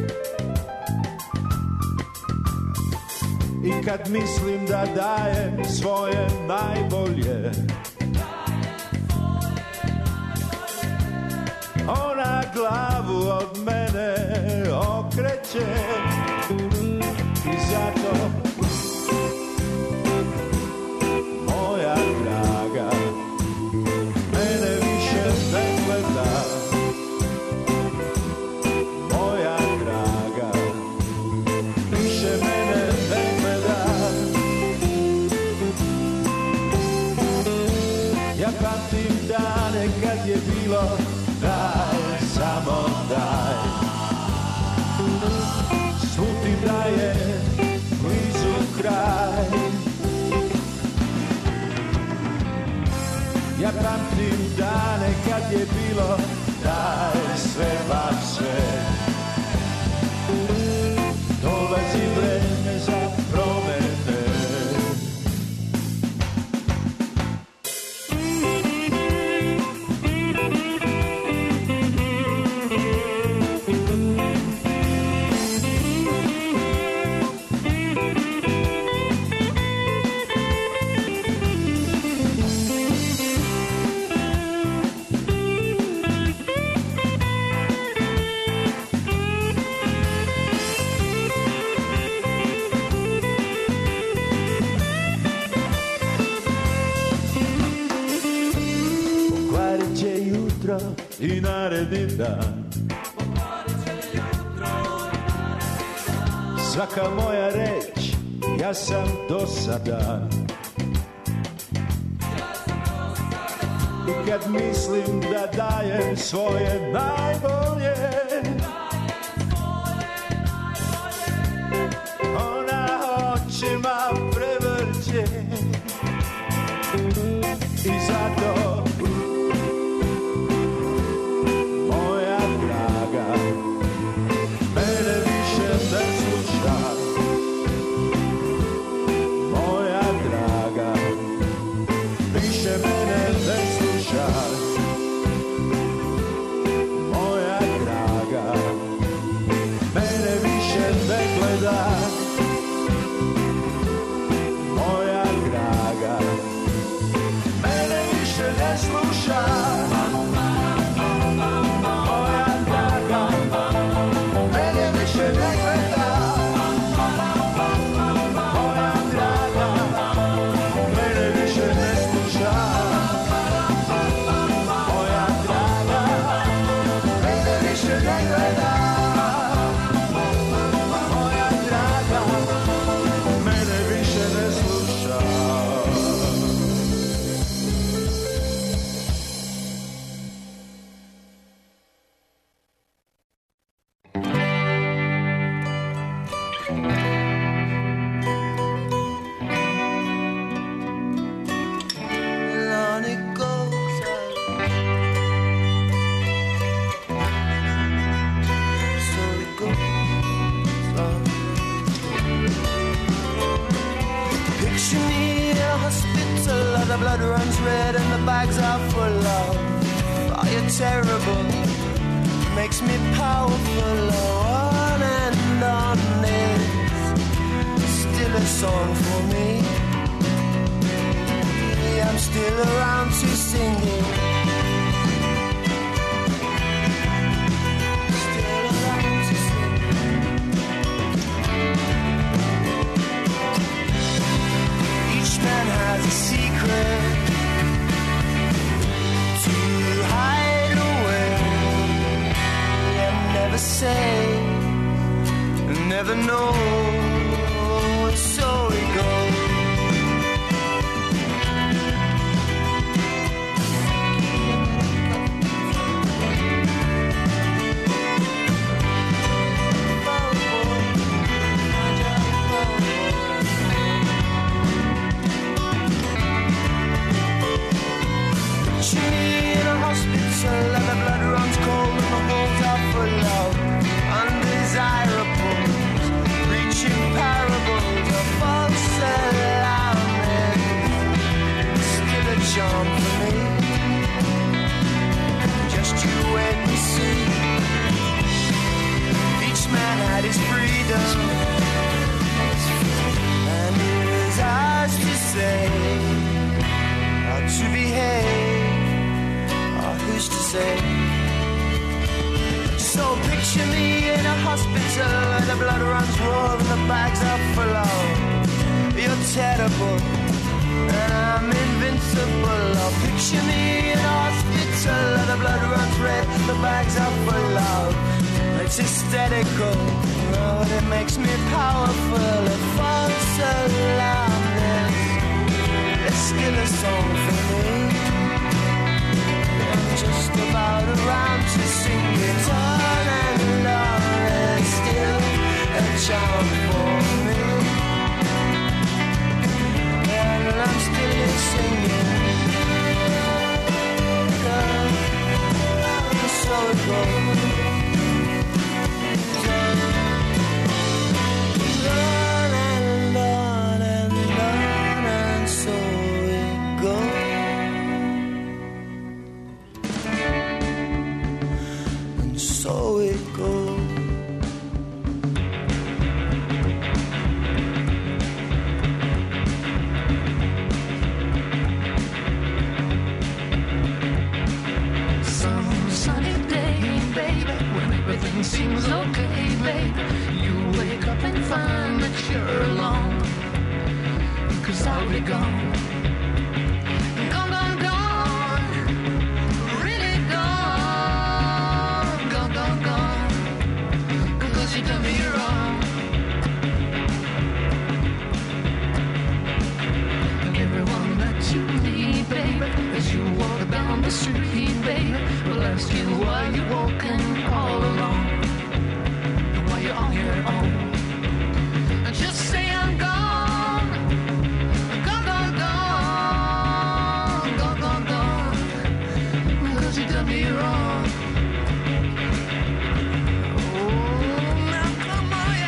I kad mislim da dajem svoje najbolje, ona glavu od mene okreće. I zato, moja draga, mene više ne gleda. Moja draga, više mene ne gleda. Ja pamtim dane kad je bilo daj, samo daj. Slutim da je blizu kraj. Ja pamtim dane kad je bilo daj, sve vaše. Dolazi vreme za promene. I naredi dan. Svaka moja reč, ja sam dosadan. I kad mislim da dajem svoje najbolje, ona očima prevrće. I zato charm for me. Just you wait and see. freedom, and it was ours to say how to behave, or who's to say. So picture me in a hospital where the blood runs warm and the bags are full of. You're terrible and I'm invincible. Or picture me in a hospital where the blood runs red, the bags are full of. It's hysterical, oh, but it makes me powerful. A false alarm, let's get a song for me. I'm just about around to sing it on and on. There's still a charm for me, and I'm still singing. So it goes. Seems okay, babe. You wake up and find that you're alone, 'cause I'll be gone. Gone, gone, gone. Really gone. Gone, gone, gone. 'Cause you done me wrong. And everyone that you need, babe, as you walk down the street, babe, will ask you why you're walking all alone. On your own, and just say I'm gone, gone, gone, gone, gone, gone, gone, because you done me wrong. Oh, now come on,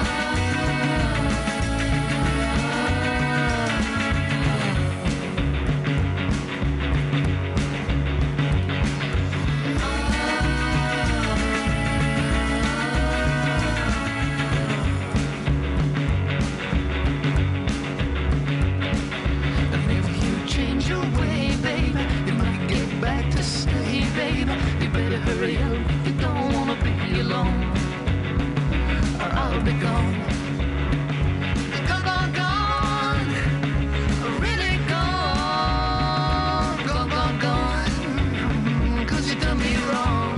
hurry up, you don't wanna be alone, or I'll be gone. Gone, gone, gone, really gone. Gone, gone, gone, 'cause you done me wrong.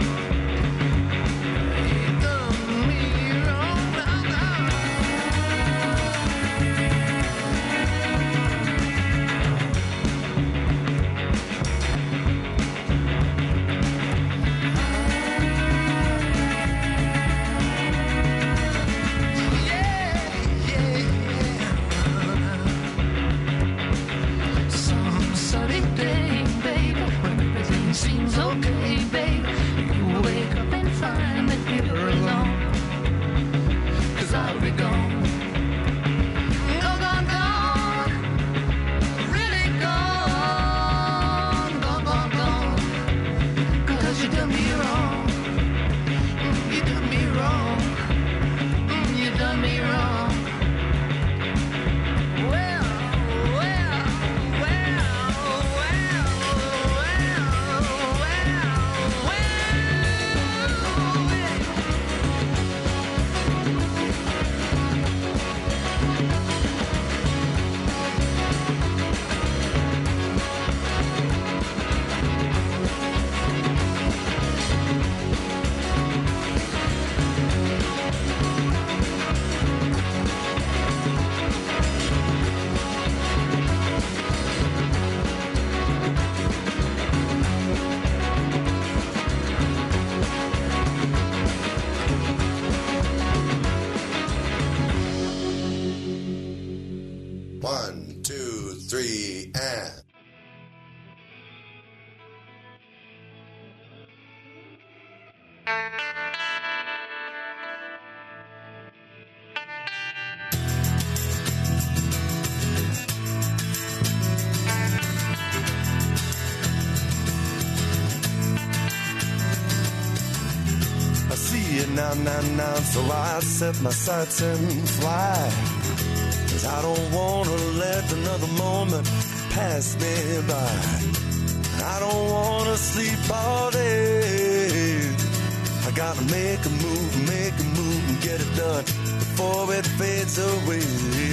You done me wrong, no, no. Seems okay, babe. You wake up and find that you're alone, 'cause I'll be gone. Gone, gone, gone. Really gone. Gone, gone, gone. 'Cause you done me wrong. You done me wrong. You done me wrong. Well, well, well. One, two, three, and... I see Vietnam, now, now, so I set my sights and fly. 'Cause I don't wanna let another moment pass me by. I don't wanna sleep all day. I gotta make a move, make a move and get it done before it fades away.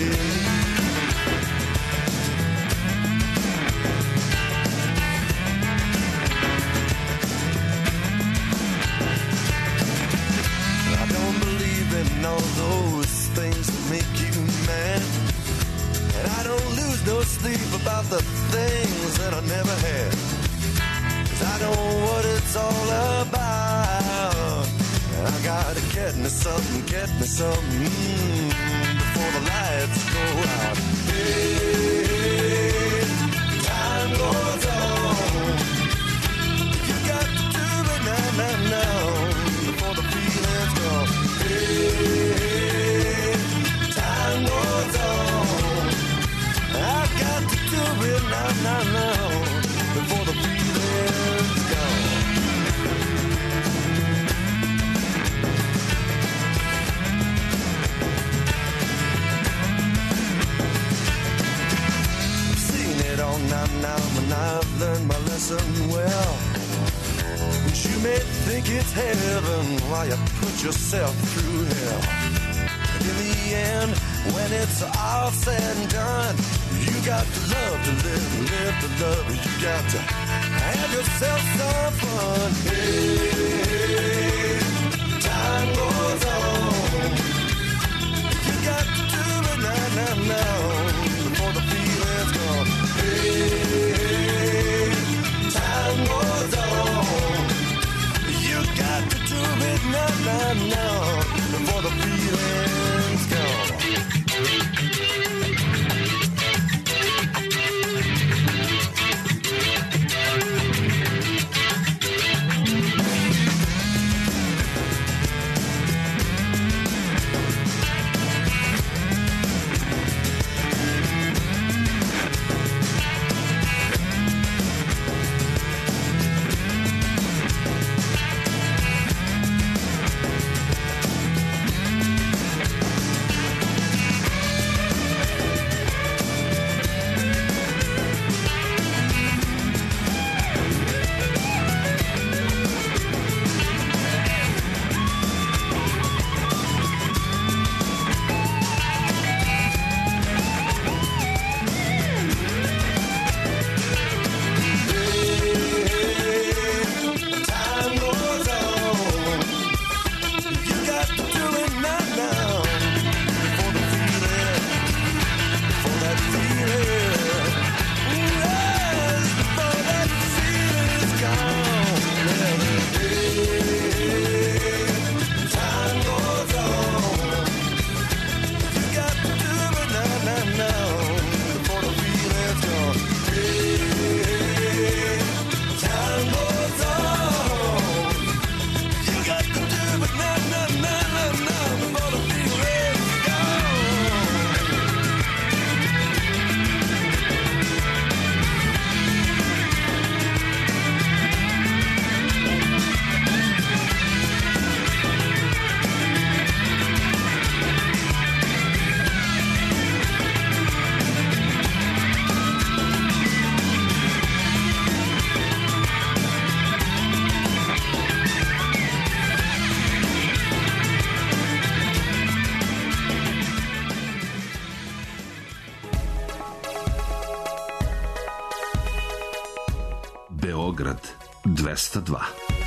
I don't believe in all those things that make you mad, and I don't lose no sleep about the things that I never had. 'Cause I know what it's all about. I gotta get me something, get me something mm, before the lights go out. Hey, time goes on. You got to do it now, now, now, before the feeling's gone. Hey, time goes on. I got to do it now, now, now, before the feeling's gone. On now, now, and I've learned my lesson well. But you may think it's heaven while you put yourself through hell. But in the end, when it's all said and done, you got to love to live, live to love. You got to have yourself some fun. Hey, time goes on. You got to do it now, now, now, before the feeling's gone. Hey, time goes on. You got to do it now, now, now, before the feeling's gone. Beograd dvesta dva.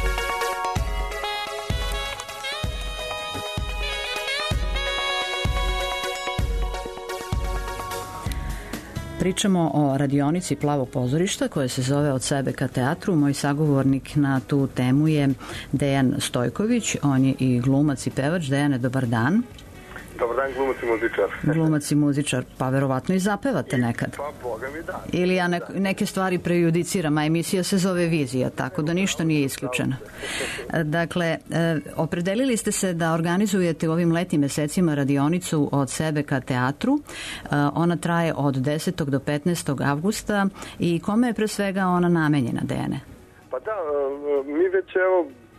Pričamo o radionici Plavog pozorišta koja se zove Od sebe ka teatru. Moj sagovornik na tu temu je Dejan Stojković. On je i glumac i pevač. Dejane, dobar dan. Dobar dan, glumac i muzičar. Glumac i muzičar, pa verovatno i zapevate nekad. Pa, boga mi da. Ili ja neke, neke stvari prejudiciram, a emisija se zove Vizija, tako da ništa nije isključeno. Dakle, opredelili ste se da organizujete u ovim letnjim mesecima radionicu Od sebe ka teatru. Ona traje od desetog do petnaestog avgusta i kome je pre svega ona namenjena, Dejane? Pa da, mi već evo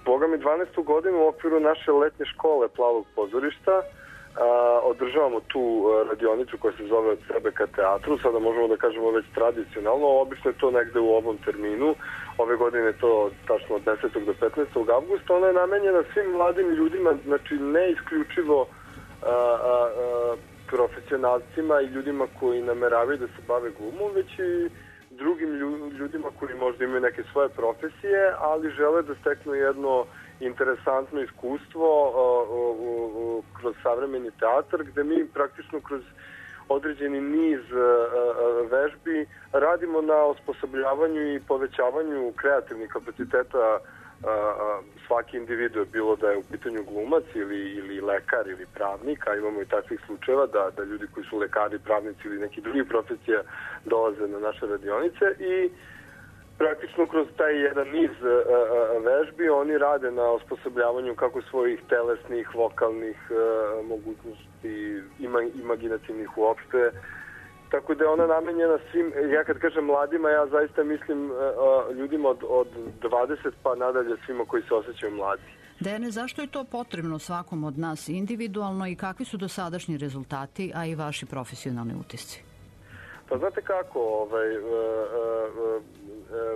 Boga mi dvanaestu godinu u okviru naše letnje škole Plavog pozorišta a, održavamo tu radionicu koja se zove Od sebe ka teatru. Sada možemo da kažemo već tradicionalno, obično je to negde u ovom terminu. Ove godine je to tačno od desetog do petnaestog avgusta. Ona je namenjena svim mladim ljudima, znači ne isključivo a, a, a, profesionalcima i ljudima koji nameravaju da se bave glumom, već i drugim ljudima koji možda imaju neke svoje profesije, ali žele da steknu jedno interesantno iskustvo uh, uh, uh, kroz savremeni teatar, gde mi praktično kroz određeni niz uh, uh, vežbi radimo na osposobljavanju i povećavanju kreativnih kapaciteta uh, uh, svaki individu, bilo da je u pitanju glumac ili, ili lekar ili pravnik, a imamo i takvih slučajeva da, da ljudi koji su lekari, pravnici ili neki drugi profesija dolaze na naše radionice i praktično kroz taj jedan niz a, a, vežbi oni rade na osposobljavanju kako svojih telesnih, vokalnih a, mogućnosti, ima, imaginativnih uopšte. Tako da je ona namenjena svim, ja kad kažem mladima, ja zaista mislim a, a, ljudima od, od dvadeset pa nadalje svima koji se osjećaju mladi. Dejane, zašto je to potrebno svakom od nas individualno i kakvi su dosadašnji rezultati, a i vaši profesionalni utisci? Pa znate kako, ovaj, uh, uh, uh,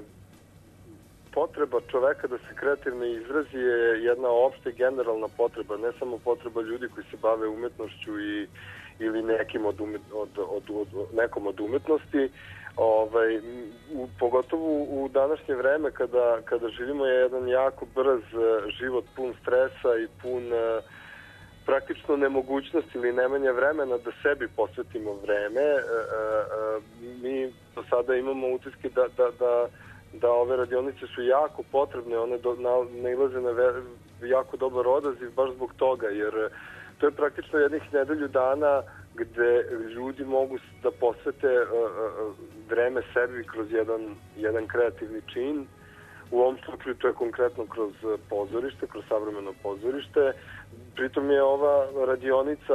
potreba čoveka da se kreativno izrazi je jedna opšta generalna potreba, ne samo potreba ljudi koji se bave umetnošću i, ili nekim od, umet, od, od, od, od, nekom od umetnosti. Ovaj, u, pogotovo u današnje vreme kada, kada živimo je jedan jako brz život pun stresa i pun uh, praktično nemogućnosti ili nemanja vremena da sebi posvetimo vreme. E, e, mi do sada imamo utiske da, da, da, da ove radionice su jako potrebne, one do, na, nailaze na ve, jako dobar odaziv baš zbog toga, jer to je praktično jednih nedelju dana gde ljudi mogu da posvete e, e, vreme sebi kroz jedan, jedan kreativni čin. U ovom slučaju to je konkretno kroz pozorište, kroz savremeno pozorište. Pritom je ova radionica,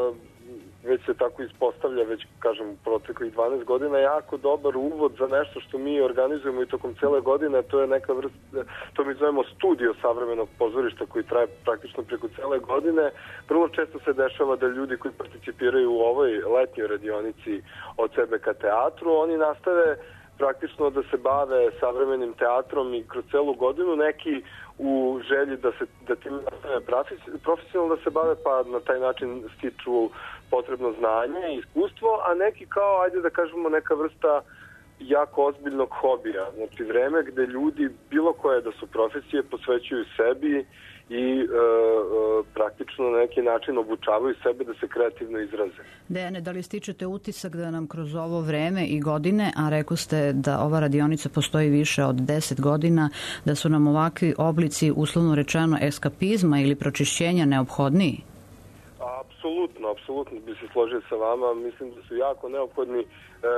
već se tako ispostavlja, već kažem u proteklih dvanaest godina, jako dobar uvod za nešto što mi organizujemo i tokom cele godine. To je neka vrsta, to mi zovemo studio savremenog pozorišta koji traje praktično preko cele godine. Vrlo često se dešava da ljudi koji participiraju u ovoj letnjoj radionici Od sebe ka teatru, oni nastave praktično da se bave savremenim teatrom i kroz celu godinu, neki u želji da se da tim nastave profesionalno da se bave, pa na taj način stiču potrebno znanje i iskustvo, a neki kao, ajde da kažemo, neka vrsta jako ozbiljnog hobija. Znači vreme gde ljudi, bilo koje da su profesije, posvećuju sebi i e, e, praktično na neki način obučavaju sebe da se kreativno izraze. Dejane, da li stičete utisak da nam kroz ovo vreme i godine, a rekao ste da ova radionica postoji više od deset godina, da su nam ovakvi oblici, uslovno rečeno, eskapizma ili pročišćenja neophodniji? Apsolutno, apsolutno bi se složio sa vama. Mislim da su jako neophodni e,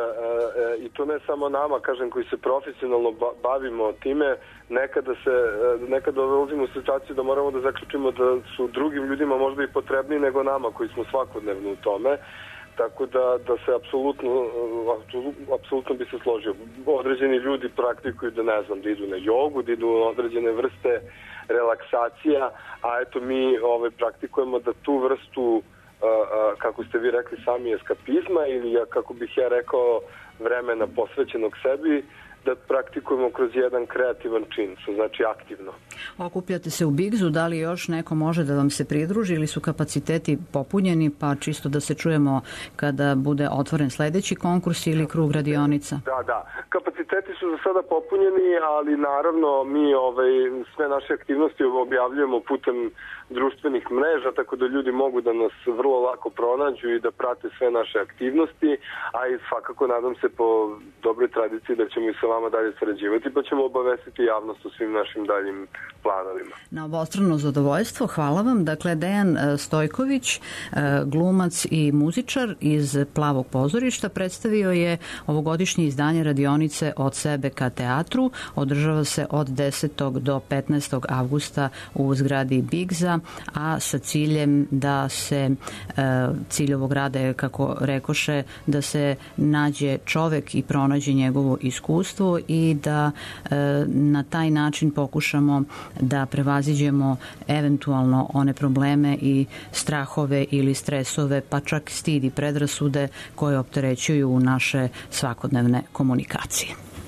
e, i to ne samo nama, kažem, koji se profesionalno bavimo time. Nekada se, nekada ulazimo u situaciju da moramo da zaključimo da su drugim ljudima možda i potrebniji nego nama koji smo svakodnevno u tome. Tako da, da se apsolutno, apsolutno bi se složio. Određeni ljudi praktikuju da, ne znam, da idu na jogu, da idu na određene vrste relaksacija, a eto mi ovaj, praktikujemo da tu vrstu, a, a, kako ste vi rekli sami, eskapizma ili kako bih ja rekao vremena posvećenog sebi, da praktikujemo kroz jedan kreativan čin, što znači aktivno. Okupljate se u Bigzu, da li još neko može da vam se pridruži ili su kapaciteti popunjeni, pa čisto da se čujemo kada bude otvoren sledeći konkurs ili krug radionica? Da, da. Kapaciteti su za sada popunjeni, ali naravno mi ovaj, sve naše aktivnosti objavljujemo putem društvenih mreža, tako da ljudi mogu da nas vrlo lako pronađu i da prate sve naše aktivnosti, a i svakako nadam se po dobroj tradiciji da ćemo i sa vama dalje sarađivati, pa ćemo obavestiti javnost o svim našim daljim planovima. Na obostrano zadovoljstvo, hvala vam. Dakle, Dejan Stojković, glumac i muzičar iz Plavog pozorišta, predstavio je ovogodišnje izdanje radionice Od sebe ka teatru. Održava se od desetog do petnaestog avgusta u zgradi Bigza, a sa ciljem da se, cilj ovog rada je, kako rekoše, da se nađe čovek i pronađe njegovo iskustvo zadovoljstvo i da e, na taj način pokušamo da prevaziđemo eventualno one probleme i strahove ili stresove, pa čak stid i predrasude koje opterećuju naše svakodnevne komunikacije.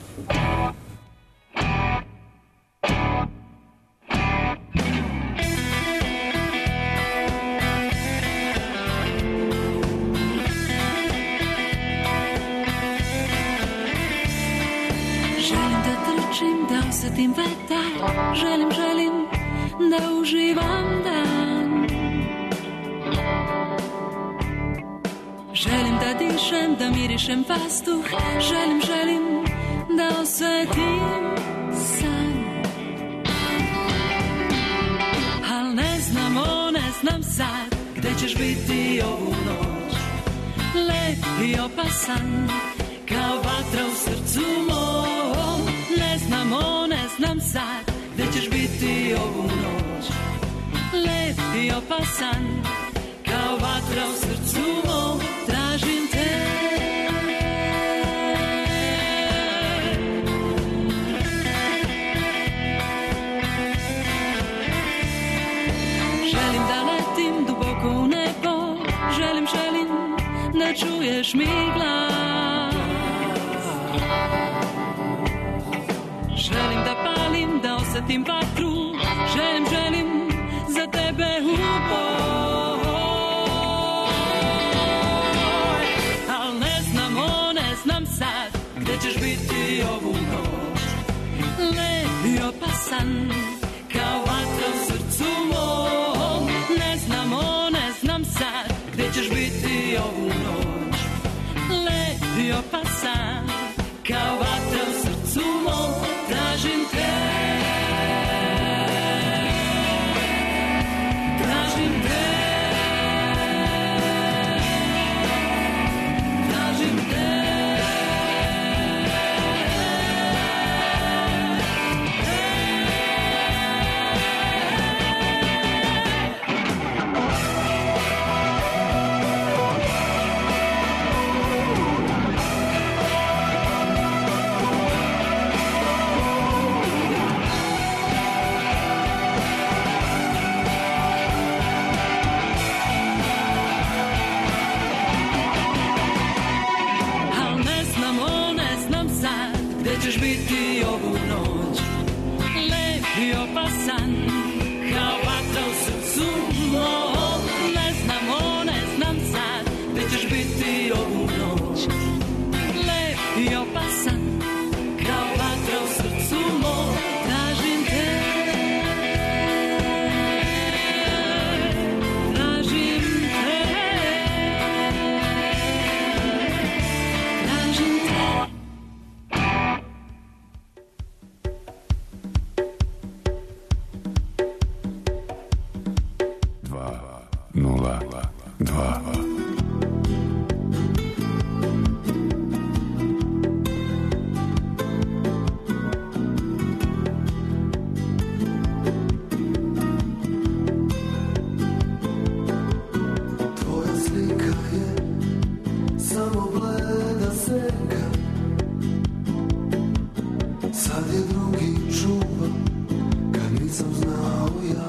Osetim vetar, želim, želim da uživam dan. Želim da dišem, da mirišem vazduh, želim, želim da osjetim san. Al ne znam, o ne znam sad, gde ćeš biti ovu noć. Lep i opasan, kao vatra u srcu mom. Ne znam, o ne znam sad, gde ćeš biti ovu noć. Lep i opasan, kao vatra u srcu mom. Tražim te. Želim da letim duboko u nebo. Želim, želim da čuješ mi glas. Želim da palim, da osetim vatru. Želim, želim za tebe u boj. Al ne znam, o ne znam sad, gde ćeš biti ovu noć. Lep i opasan, kao vatra u srcu mom. Ne znam, o ne znam sad, gde ćeš biti ovu noć. Lep i opasan, kao vatra u srcu mom. Tražim te. Tražim te. Tražim te. Ćeš biti ovu noć. Lep i opasan, kao vatra u srcu mom. Ne znam, o ne znam sad, gde ćeš biti ovu noć. Lep i opasan, kao vatra u srcu mom. Tražim te. Tražim te. Tražim te. Nula, dva. Tvoja slika je samo bleda senka. Sad je drugi čuva, kad nisam znao ja.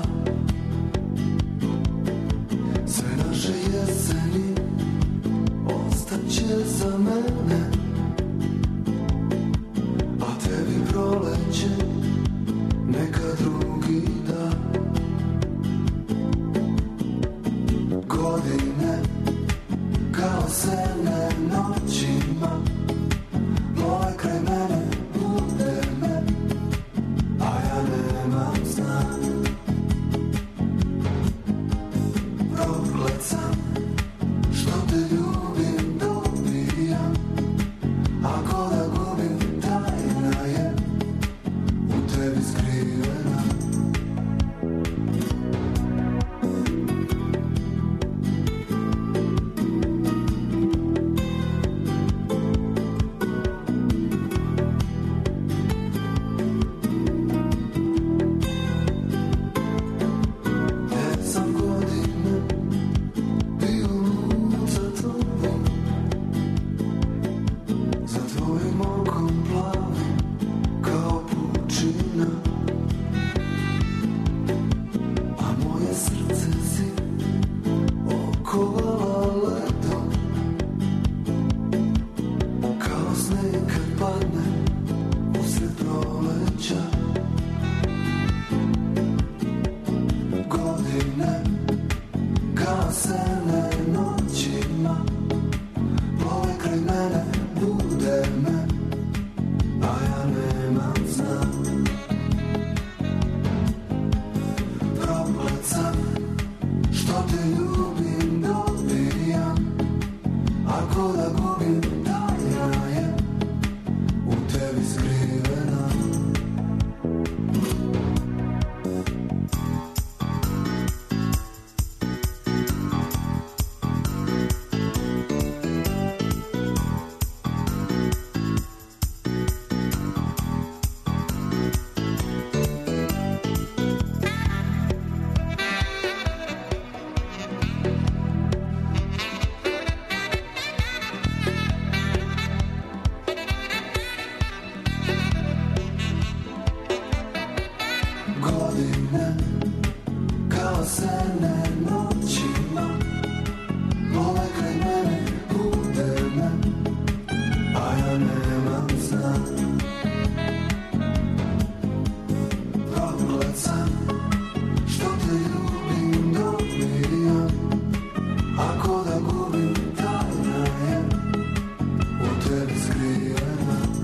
Sve naše jeseni ostaće za mene, a tebi proleće neka drugi dan. Godine kao sene noćima, moje kraj mene bude me, a ja nemam zna. godine, kao sene noćima, ove kraj mene bude me, a ja nemam sna. Proklet sam, što te ljubim dok mirijam, ako da gubim tajna je u tebi skrivena.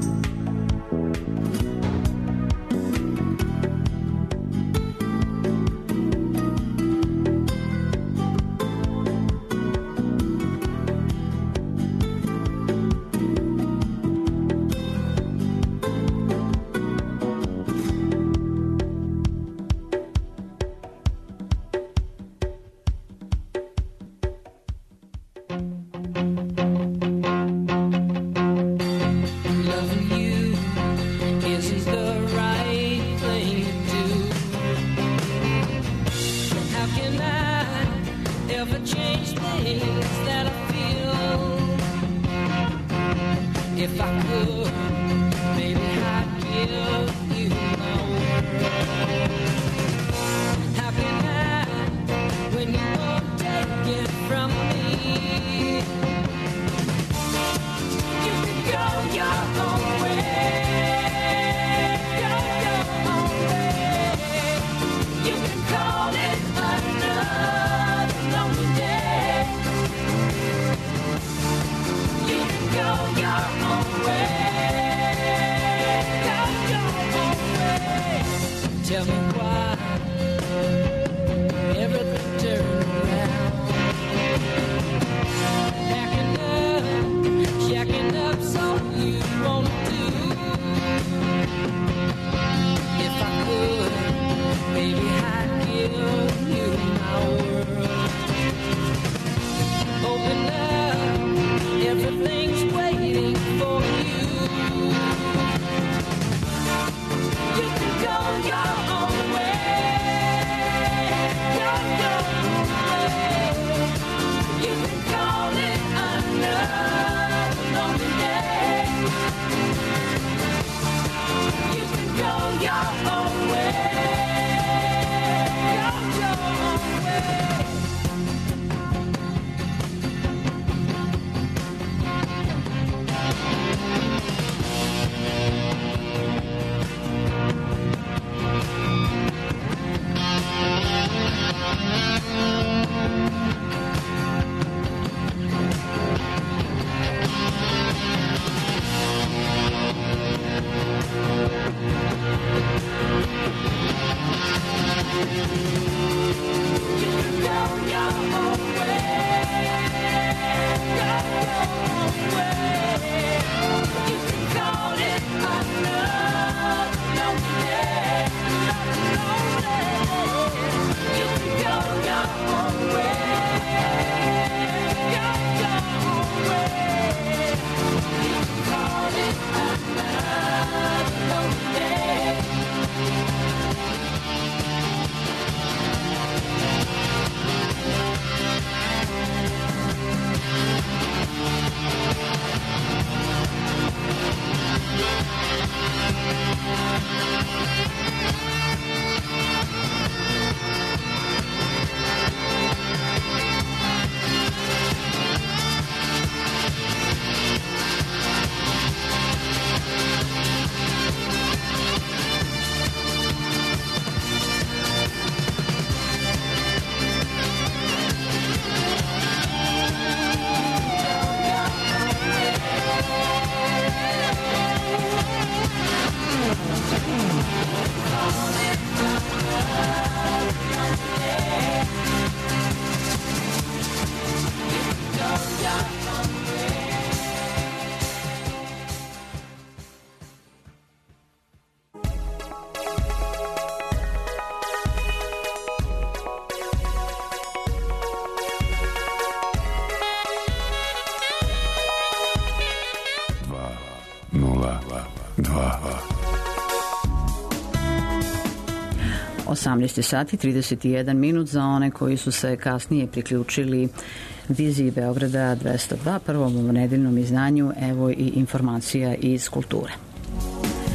osamnaest sati trideset jedan minut za one koji su se kasnije priključili viziji Beograda dvesta dva, prvom nedeljnom izdanju. Evo i informacija iz kulture.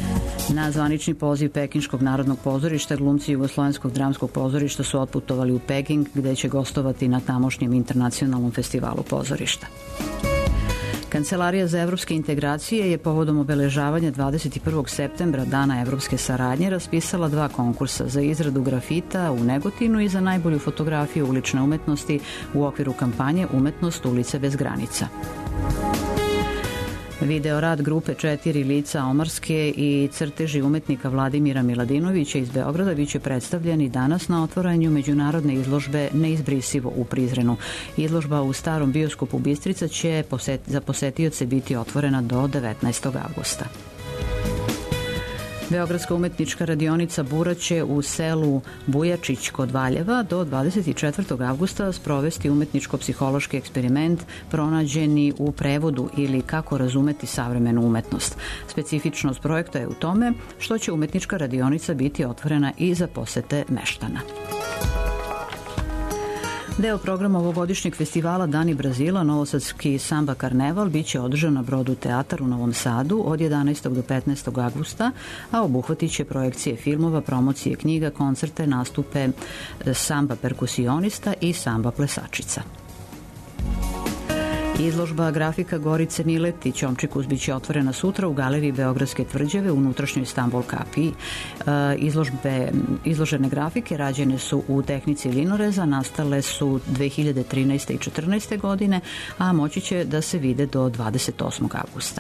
Na zvanični poziv Pekinškog narodnog pozorišta glumci Jugoslovenskog dramskog pozorišta su otputovali u Peking gde će gostovati na tamošnjem internacionalnom festivalu pozorišta. Kancelarija za evropske integracije je povodom obeležavanja dvadeset prvog septembra Dana evropske saradnje raspisala dva konkursa za izradu grafita u Negotinu i za najbolju fotografiju ulične umetnosti u okviru kampanje Umetnost ulice bez granica. Videorad grupe Četiri lica Omarske i crteži umetnika Vladimira Miladinovića iz Beograda biće predstavljeni danas na otvaranju međunarodne izložbe Neizbrisivo u Prizrenu. Izložba u starom bioskopu Bistrica će poset, za posetioce biti otvorena do devetnaestog avgusta. Beogradska umetnička radionica Bura će u selu Bujačić kod Valjeva do dvadeset četvrtog avgusta sprovesti umetničko-psihološki eksperiment pronađeni u prevodu ili kako razumeti savremenu umetnost. Specifičnost projekta je u tome što će umetnička radionica biti otvorena i za posete meštana. Deo programa ovogodišnjeg festivala Dani Brazila, Novosadski samba karneval, biće održan na Brodu teatar u Novom Sadu od jedanaestog do petnaestog avgusta, a obuhvatit će projekcije filmova, promocije knjiga, koncerte, nastupe samba perkusionista i samba plesačica. Izložba grafika Gorice Miletić Omčikus biće otvorena sutra u galeriji Beogradske tvrđave u unutrašnjoj Stambol kapiji. Izložbe, izložene grafike rađene su u tehnici linoreza, nastale su dve hiljade trinaeste i četrnaeste godine, a moći će da se vide do dvadeset osmog avgusta.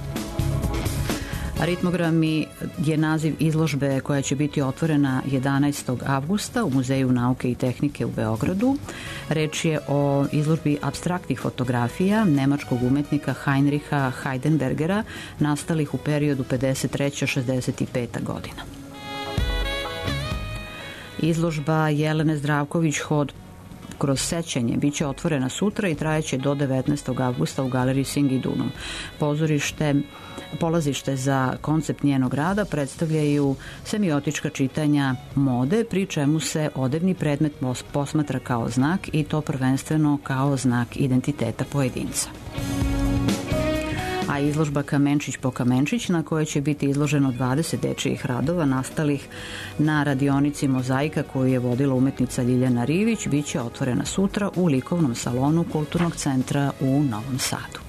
Ritmogrami je naziv izložbe koja će biti otvorena jedanaestog avgusta u Muzeju nauke i tehnike u Beogradu. Reč je o izložbi apstraktnih fotografija nemačkog umetnika Heinricha Heidenbergera, nastalih u periodu pedeset treća do šezdeset peta godina. Izložba Jelene Zdravković Hod kroz sećanje biće otvorena sutra i trajeće do devetnaestog avgusta u galeriji Singidunum. Pozorište Polazište za koncept njenog rada predstavljaju semiotička čitanja mode, pri čemu se odevni predmet posmatra kao znak i to prvenstveno kao znak identiteta pojedinca. A izložba Kamenčić po Kamenčić, na kojoj će biti izloženo dvadeset dečijih radova nastalih na radionici Mozaika koju je vodila umetnica Ljiljana Rivić, biće otvorena sutra u likovnom salonu Kulturnog centra u Novom Sadu.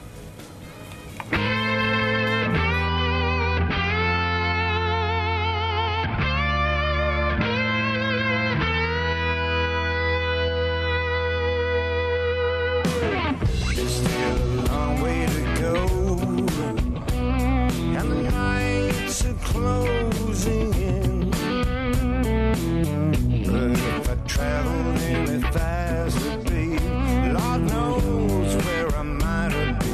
Traveled any faster, babe, Lord knows where I might have been.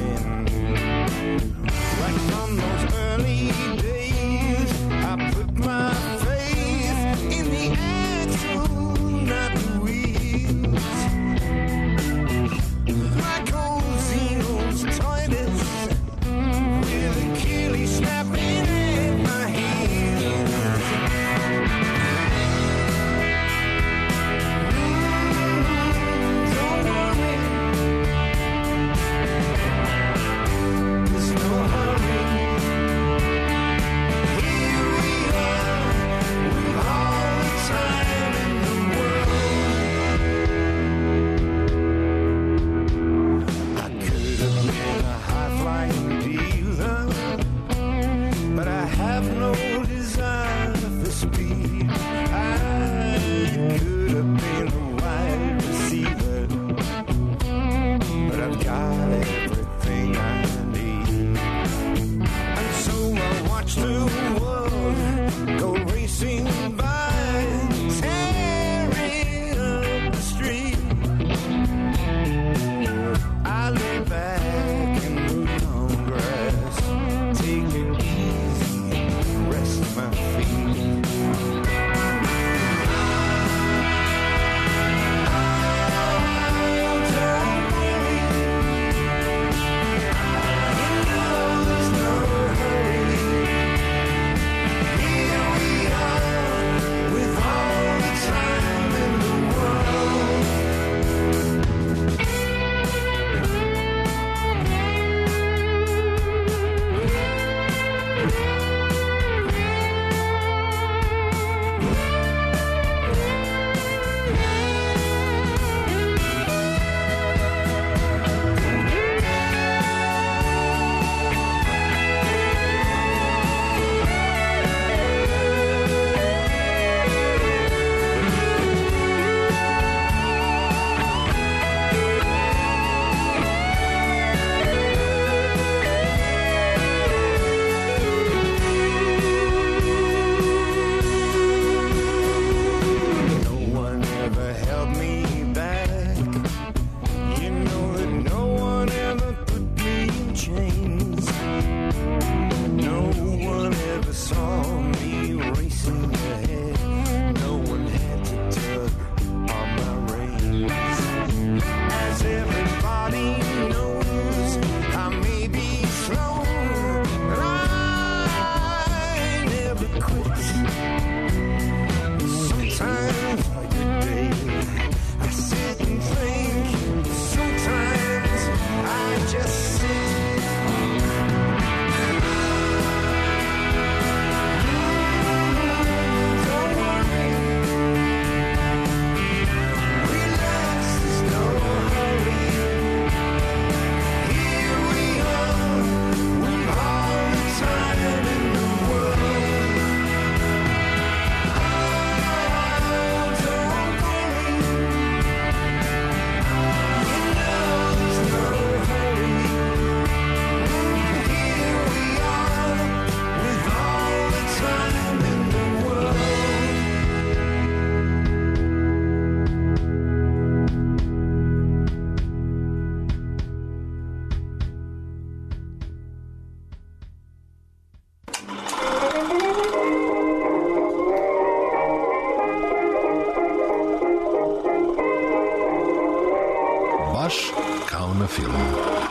Baš kao na filmu.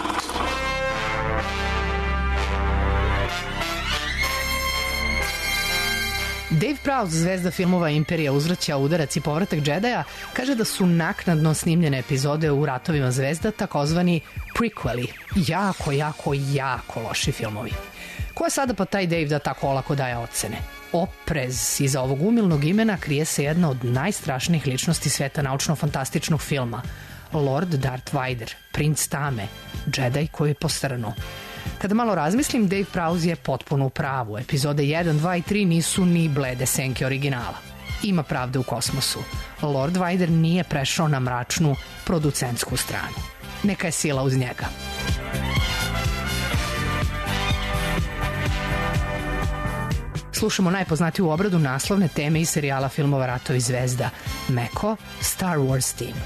Dave Prowse, zvezda filmova Imperija, uzvraća, udarac i povratak džedaja, kaže da su naknadno snimljene epizode u Ratovima zvezda takozvani prequeli. Jako, jako, jako loši filmovi. Ko je sada pa taj Dave da tako olako daje ocene? Oprez, iza ovog umilnog imena krije se jedna od najstrašnijih ličnosti sveta naučno-fantastičnog filma. Lord Darth Vader, princ tame, džedaj koji je posrnuo. Kada malo razmislim, Dave Prowse je potpuno u pravu. Epizode jedan, dva i tri nisu ni blede senke originala. Ima pravde u kosmosu. Lord Vader nije prešao na mračnu producentsku stranu. Neka je sila uz njega. Slušamo najpoznatiju obradu naslovne teme iz serijala filmova Ratovi zvezda. Meko, Star Wars Team.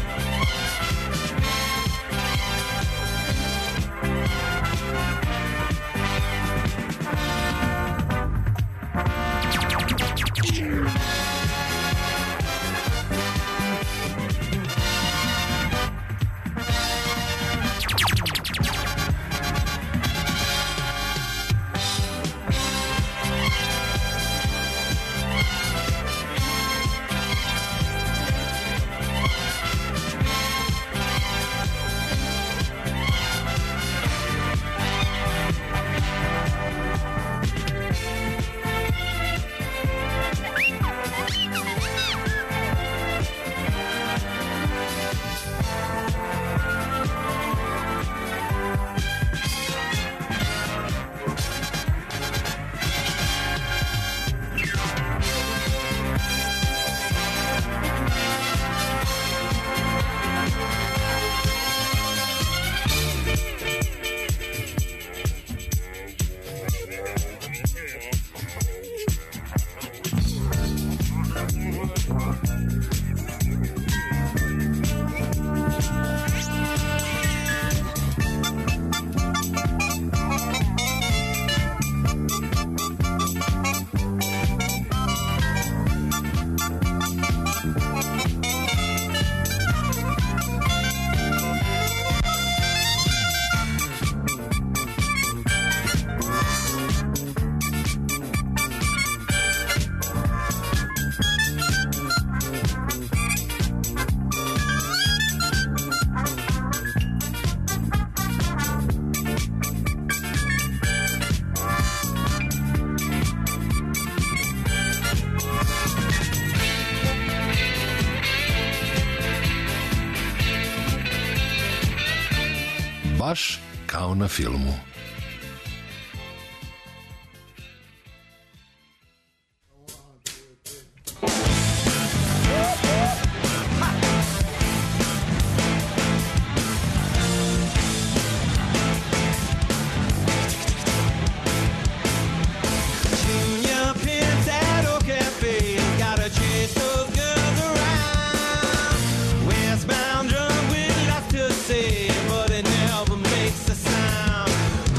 Baš kao na filmu. Westbound drunk with lots to say, but it never makes a sound.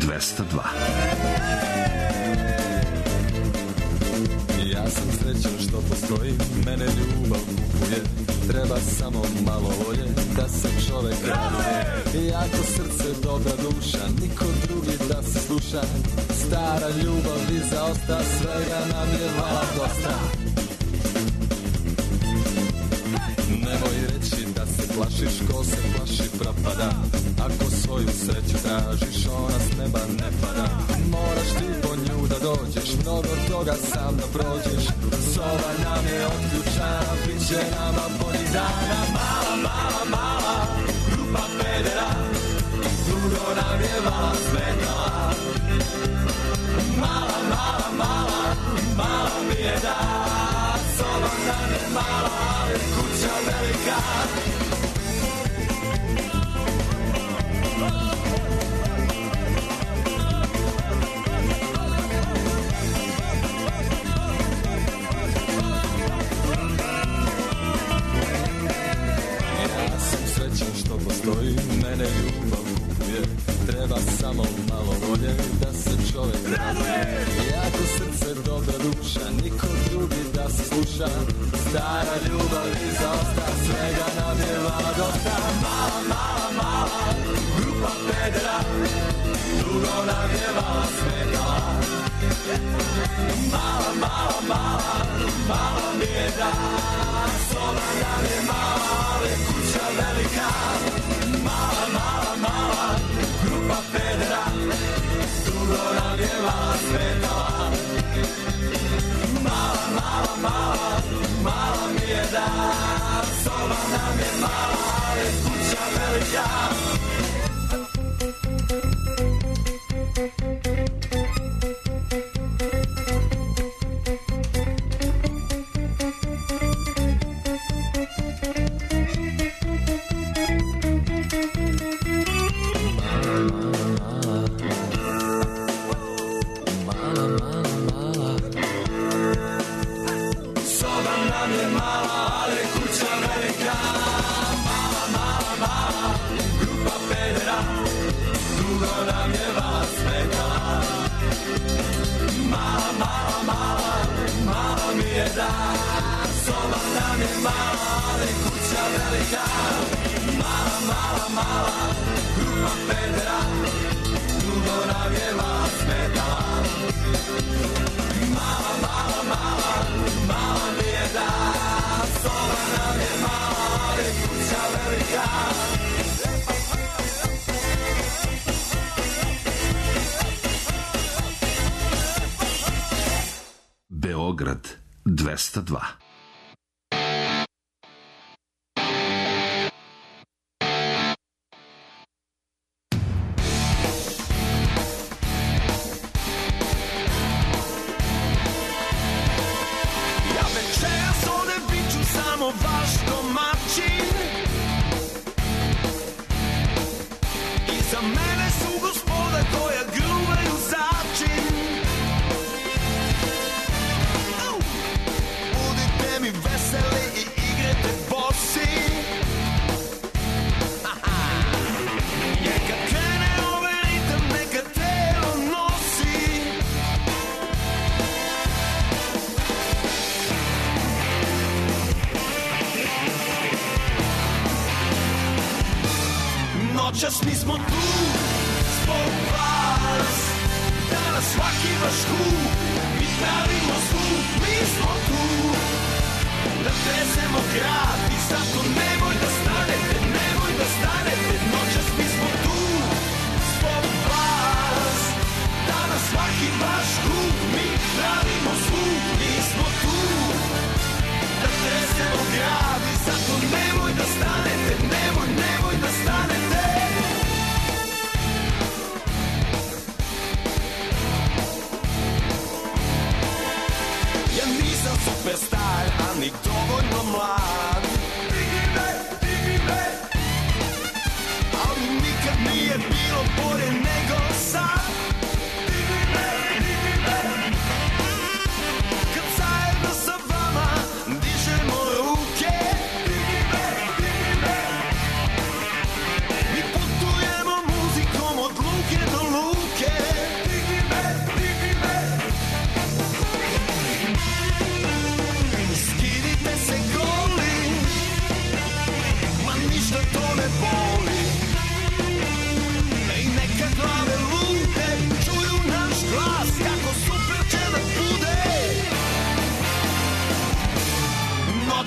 dvesta dva. Ja sam srećan što postoji, mene ljubav kupuje. Treba samo malo volje da se čovek raduje. Jako srce, dobra duša, niko drugi da se sluša. Stara ljubav iza osta, svega nam je vala dosta. Nemoj reći da se plašiš, ko se plaši propada. Ako svoju sreću tražiš, ona s neba ne pada. Moraš ti po nju da dođeš, mnogo toga sam da prođeš. Soba nam je otključana, bit će nama bolji dana. Mala, mala, mala, grupa pedera, dugo nam je vala smetala. Mala, mala, mala, mala mi je da. Soba nam je mala, ali kuća velika. Što postoji, mene ljubav kupuje. Treba samo malo volje da se čovek raduje. Jako srce, dobra duša, niko drugi da se sluša. Stara ljubav iza osta, svega nam je vala dosta. Mala, mala, mala, grupa pedera, dugo nam je vala smetala. Mala, mala, mala, mala mi je da. Soba nam je mala, ali kuća velika. Mala, mala, mala, grupa pedera, dugo nam je vala smetala. Mala, mala, mala, mala mi je da. Soba nam je mala, ali kuća velika. Beograd dvesta dva. Noćas mi smo tu zbog vas, danas svaki vaš skup, mi pravimo zvuk, mi smo tu da tresemo grad i zato nemoj da stanete, nemoj da stanete. Noćas mi smo tu zbog vas, danas svaki vaš skup, mi pravimo zvuk, mi smo tu da tresemo grad i zato nemoj da stanete, nemoj, nemoj da stanete. Superstar, a ni dovoljno mlad.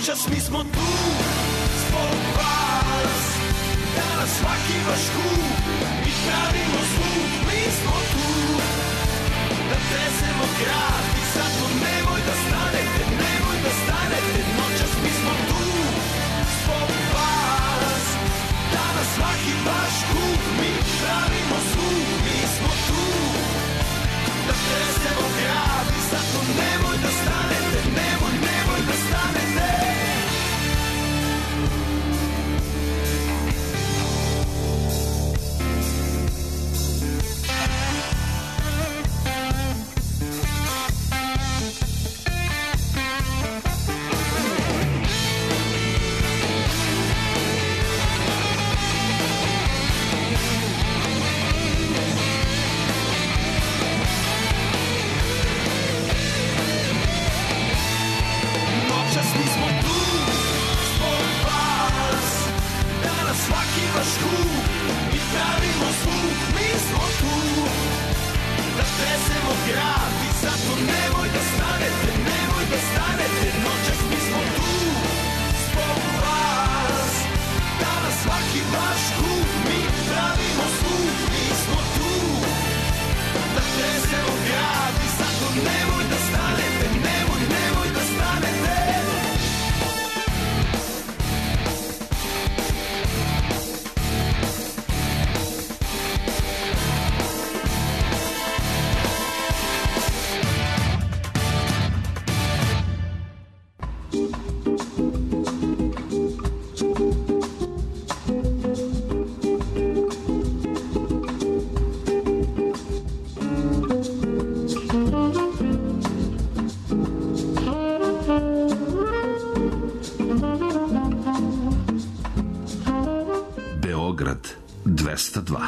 Noćas mi smo tu zbog vas, danas svaki vaš kup i pravimo zvuk. Mi smo tu da tresemo grad i zato nemoj da stanete, nemoj da stanete. Noćas mi smo tu zbog vas, danas svaki vaš kup, mi pravimo zvuk. Mi smo tu da tresemo grad i zato nemoj da stanete, nemoj, nemoj da stanete. Svaki vaš kup i pravimo zvuk. Mi smo tu da tresemo grad i zato nemoj da stanete, nemoj da stanete. Noćas mi smo tu zbog vas, danas svaki vaš kup, mi pravimo zvuk. Mi smo tu da tresemo grad i zato nemoj da stanete, nemoj, nemoj da stanete. dvesta dva.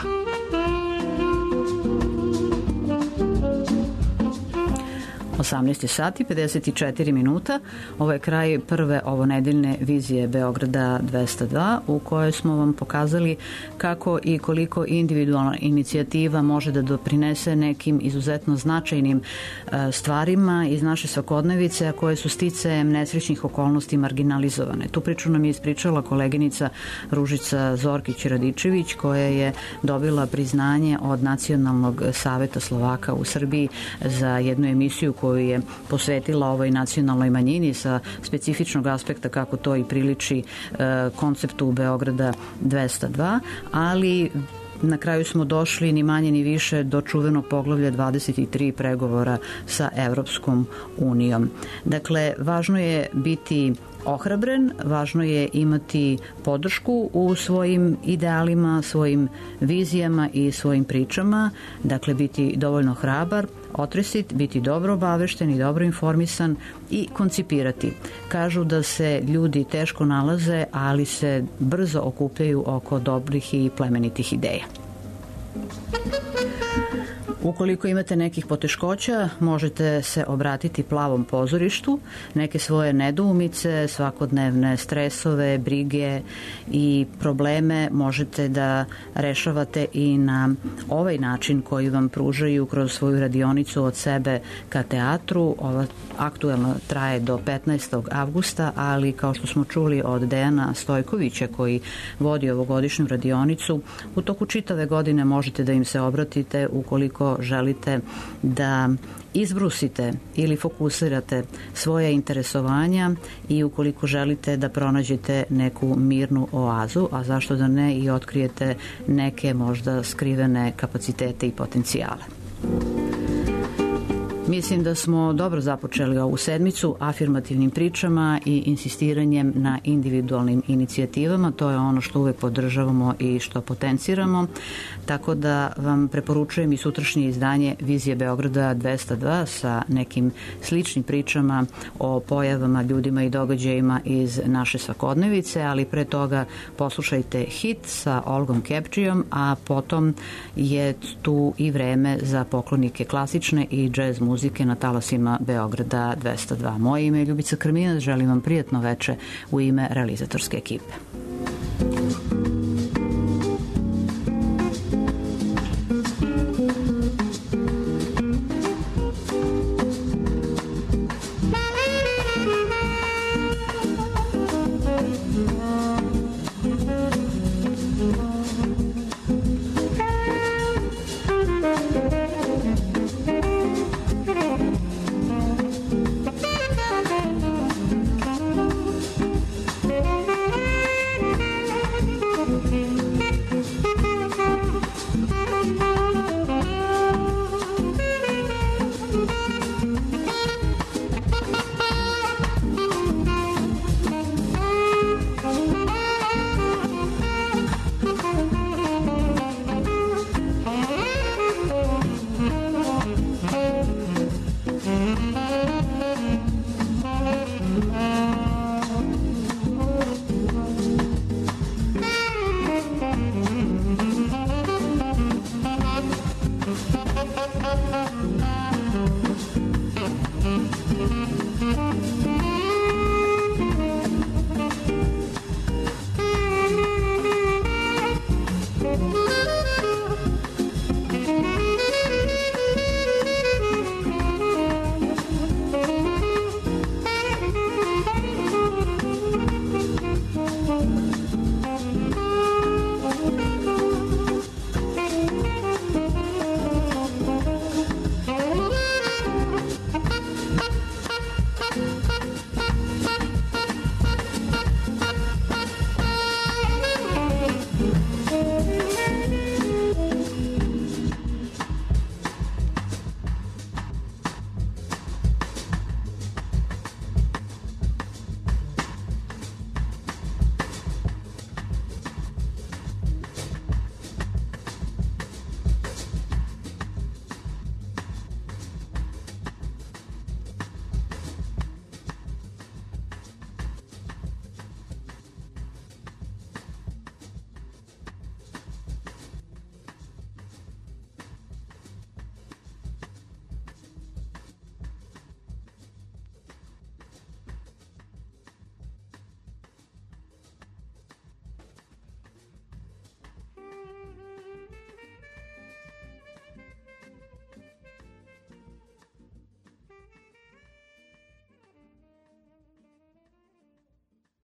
osamnaest sati pedeset četiri minuta. Ovo je kraj prve ovonedeljne vizije Beograda dvesta dva u kojoj smo vam pokazali kako i koliko individualna inicijativa može da doprinese nekim izuzetno značajnim stvarima iz naše svakodnevice, a koje su sticajem nesrećnih okolnosti marginalizovane. Tu priču nam je ispričala koleginica Ružica Zorkić-Radičević, koja je dobila priznanje od Nacionalnog saveta Slovaka u Srbiji za jednu emisiju koju je posvetila ovoj nacionalnoj manjini sa specifičnog aspekta kako to i priliči e, konceptu Beograda dvesta dva, ali na kraju smo došli ni manje ni više do čuvenog poglavlja dvadeset tri pregovora sa Evropskom unijom. Dakle, važno je biti ohrabren, važno je imati podršku u svojim idealima, svojim vizijama i svojim pričama, dakle biti dovoljno hrabar, otresit, biti dobro obavešten i dobro informisan i koncipirati. Kažu da se ljudi teško nalaze, ali se brzo okupljaju oko dobrih i plemenitih ideja. Ukoliko imate nekih poteškoća, možete se obratiti Plavom pozorištu, neke svoje nedoumice, svakodnevne stresove, brige i probleme možete da rešavate i na ovaj način koji vam pružaju kroz svoju radionicu Od sebe ka teatru. Ova aktuelna traje do petnaestog avgusta, ali kao što smo čuli od Dejana Stojkovića koji vodi ovogodišnju radionicu, u toku čitave godine možete da im se obratite ukoliko želite da izbrusite ili fokusirate svoje interesovanja i ukoliko želite da pronađete neku mirnu oazu, a zašto da ne i otkrijete neke možda skrivene kapacitete i potencijale. Mislim da smo dobro započeli ovu sedmicu afirmativnim pričama i insistiranjem na individualnim inicijativama. To je ono što uvek podržavamo i što potenciramo. Tako da vam preporučujem i sutrašnje izdanje Vizije Beograda dvesta dva sa nekim sličnim pričama o pojavama, ljudima i događajima iz naše svakodnevice, ali pre toga poslušajte hit sa Olgom Kepčijom, a potom je tu i vreme za poklonike klasične i džez muzike na talasima Beograda dvesta dva. Moje ime je Ljubica Krminac, želim vam prijatno veče u ime realizatorske ekipe.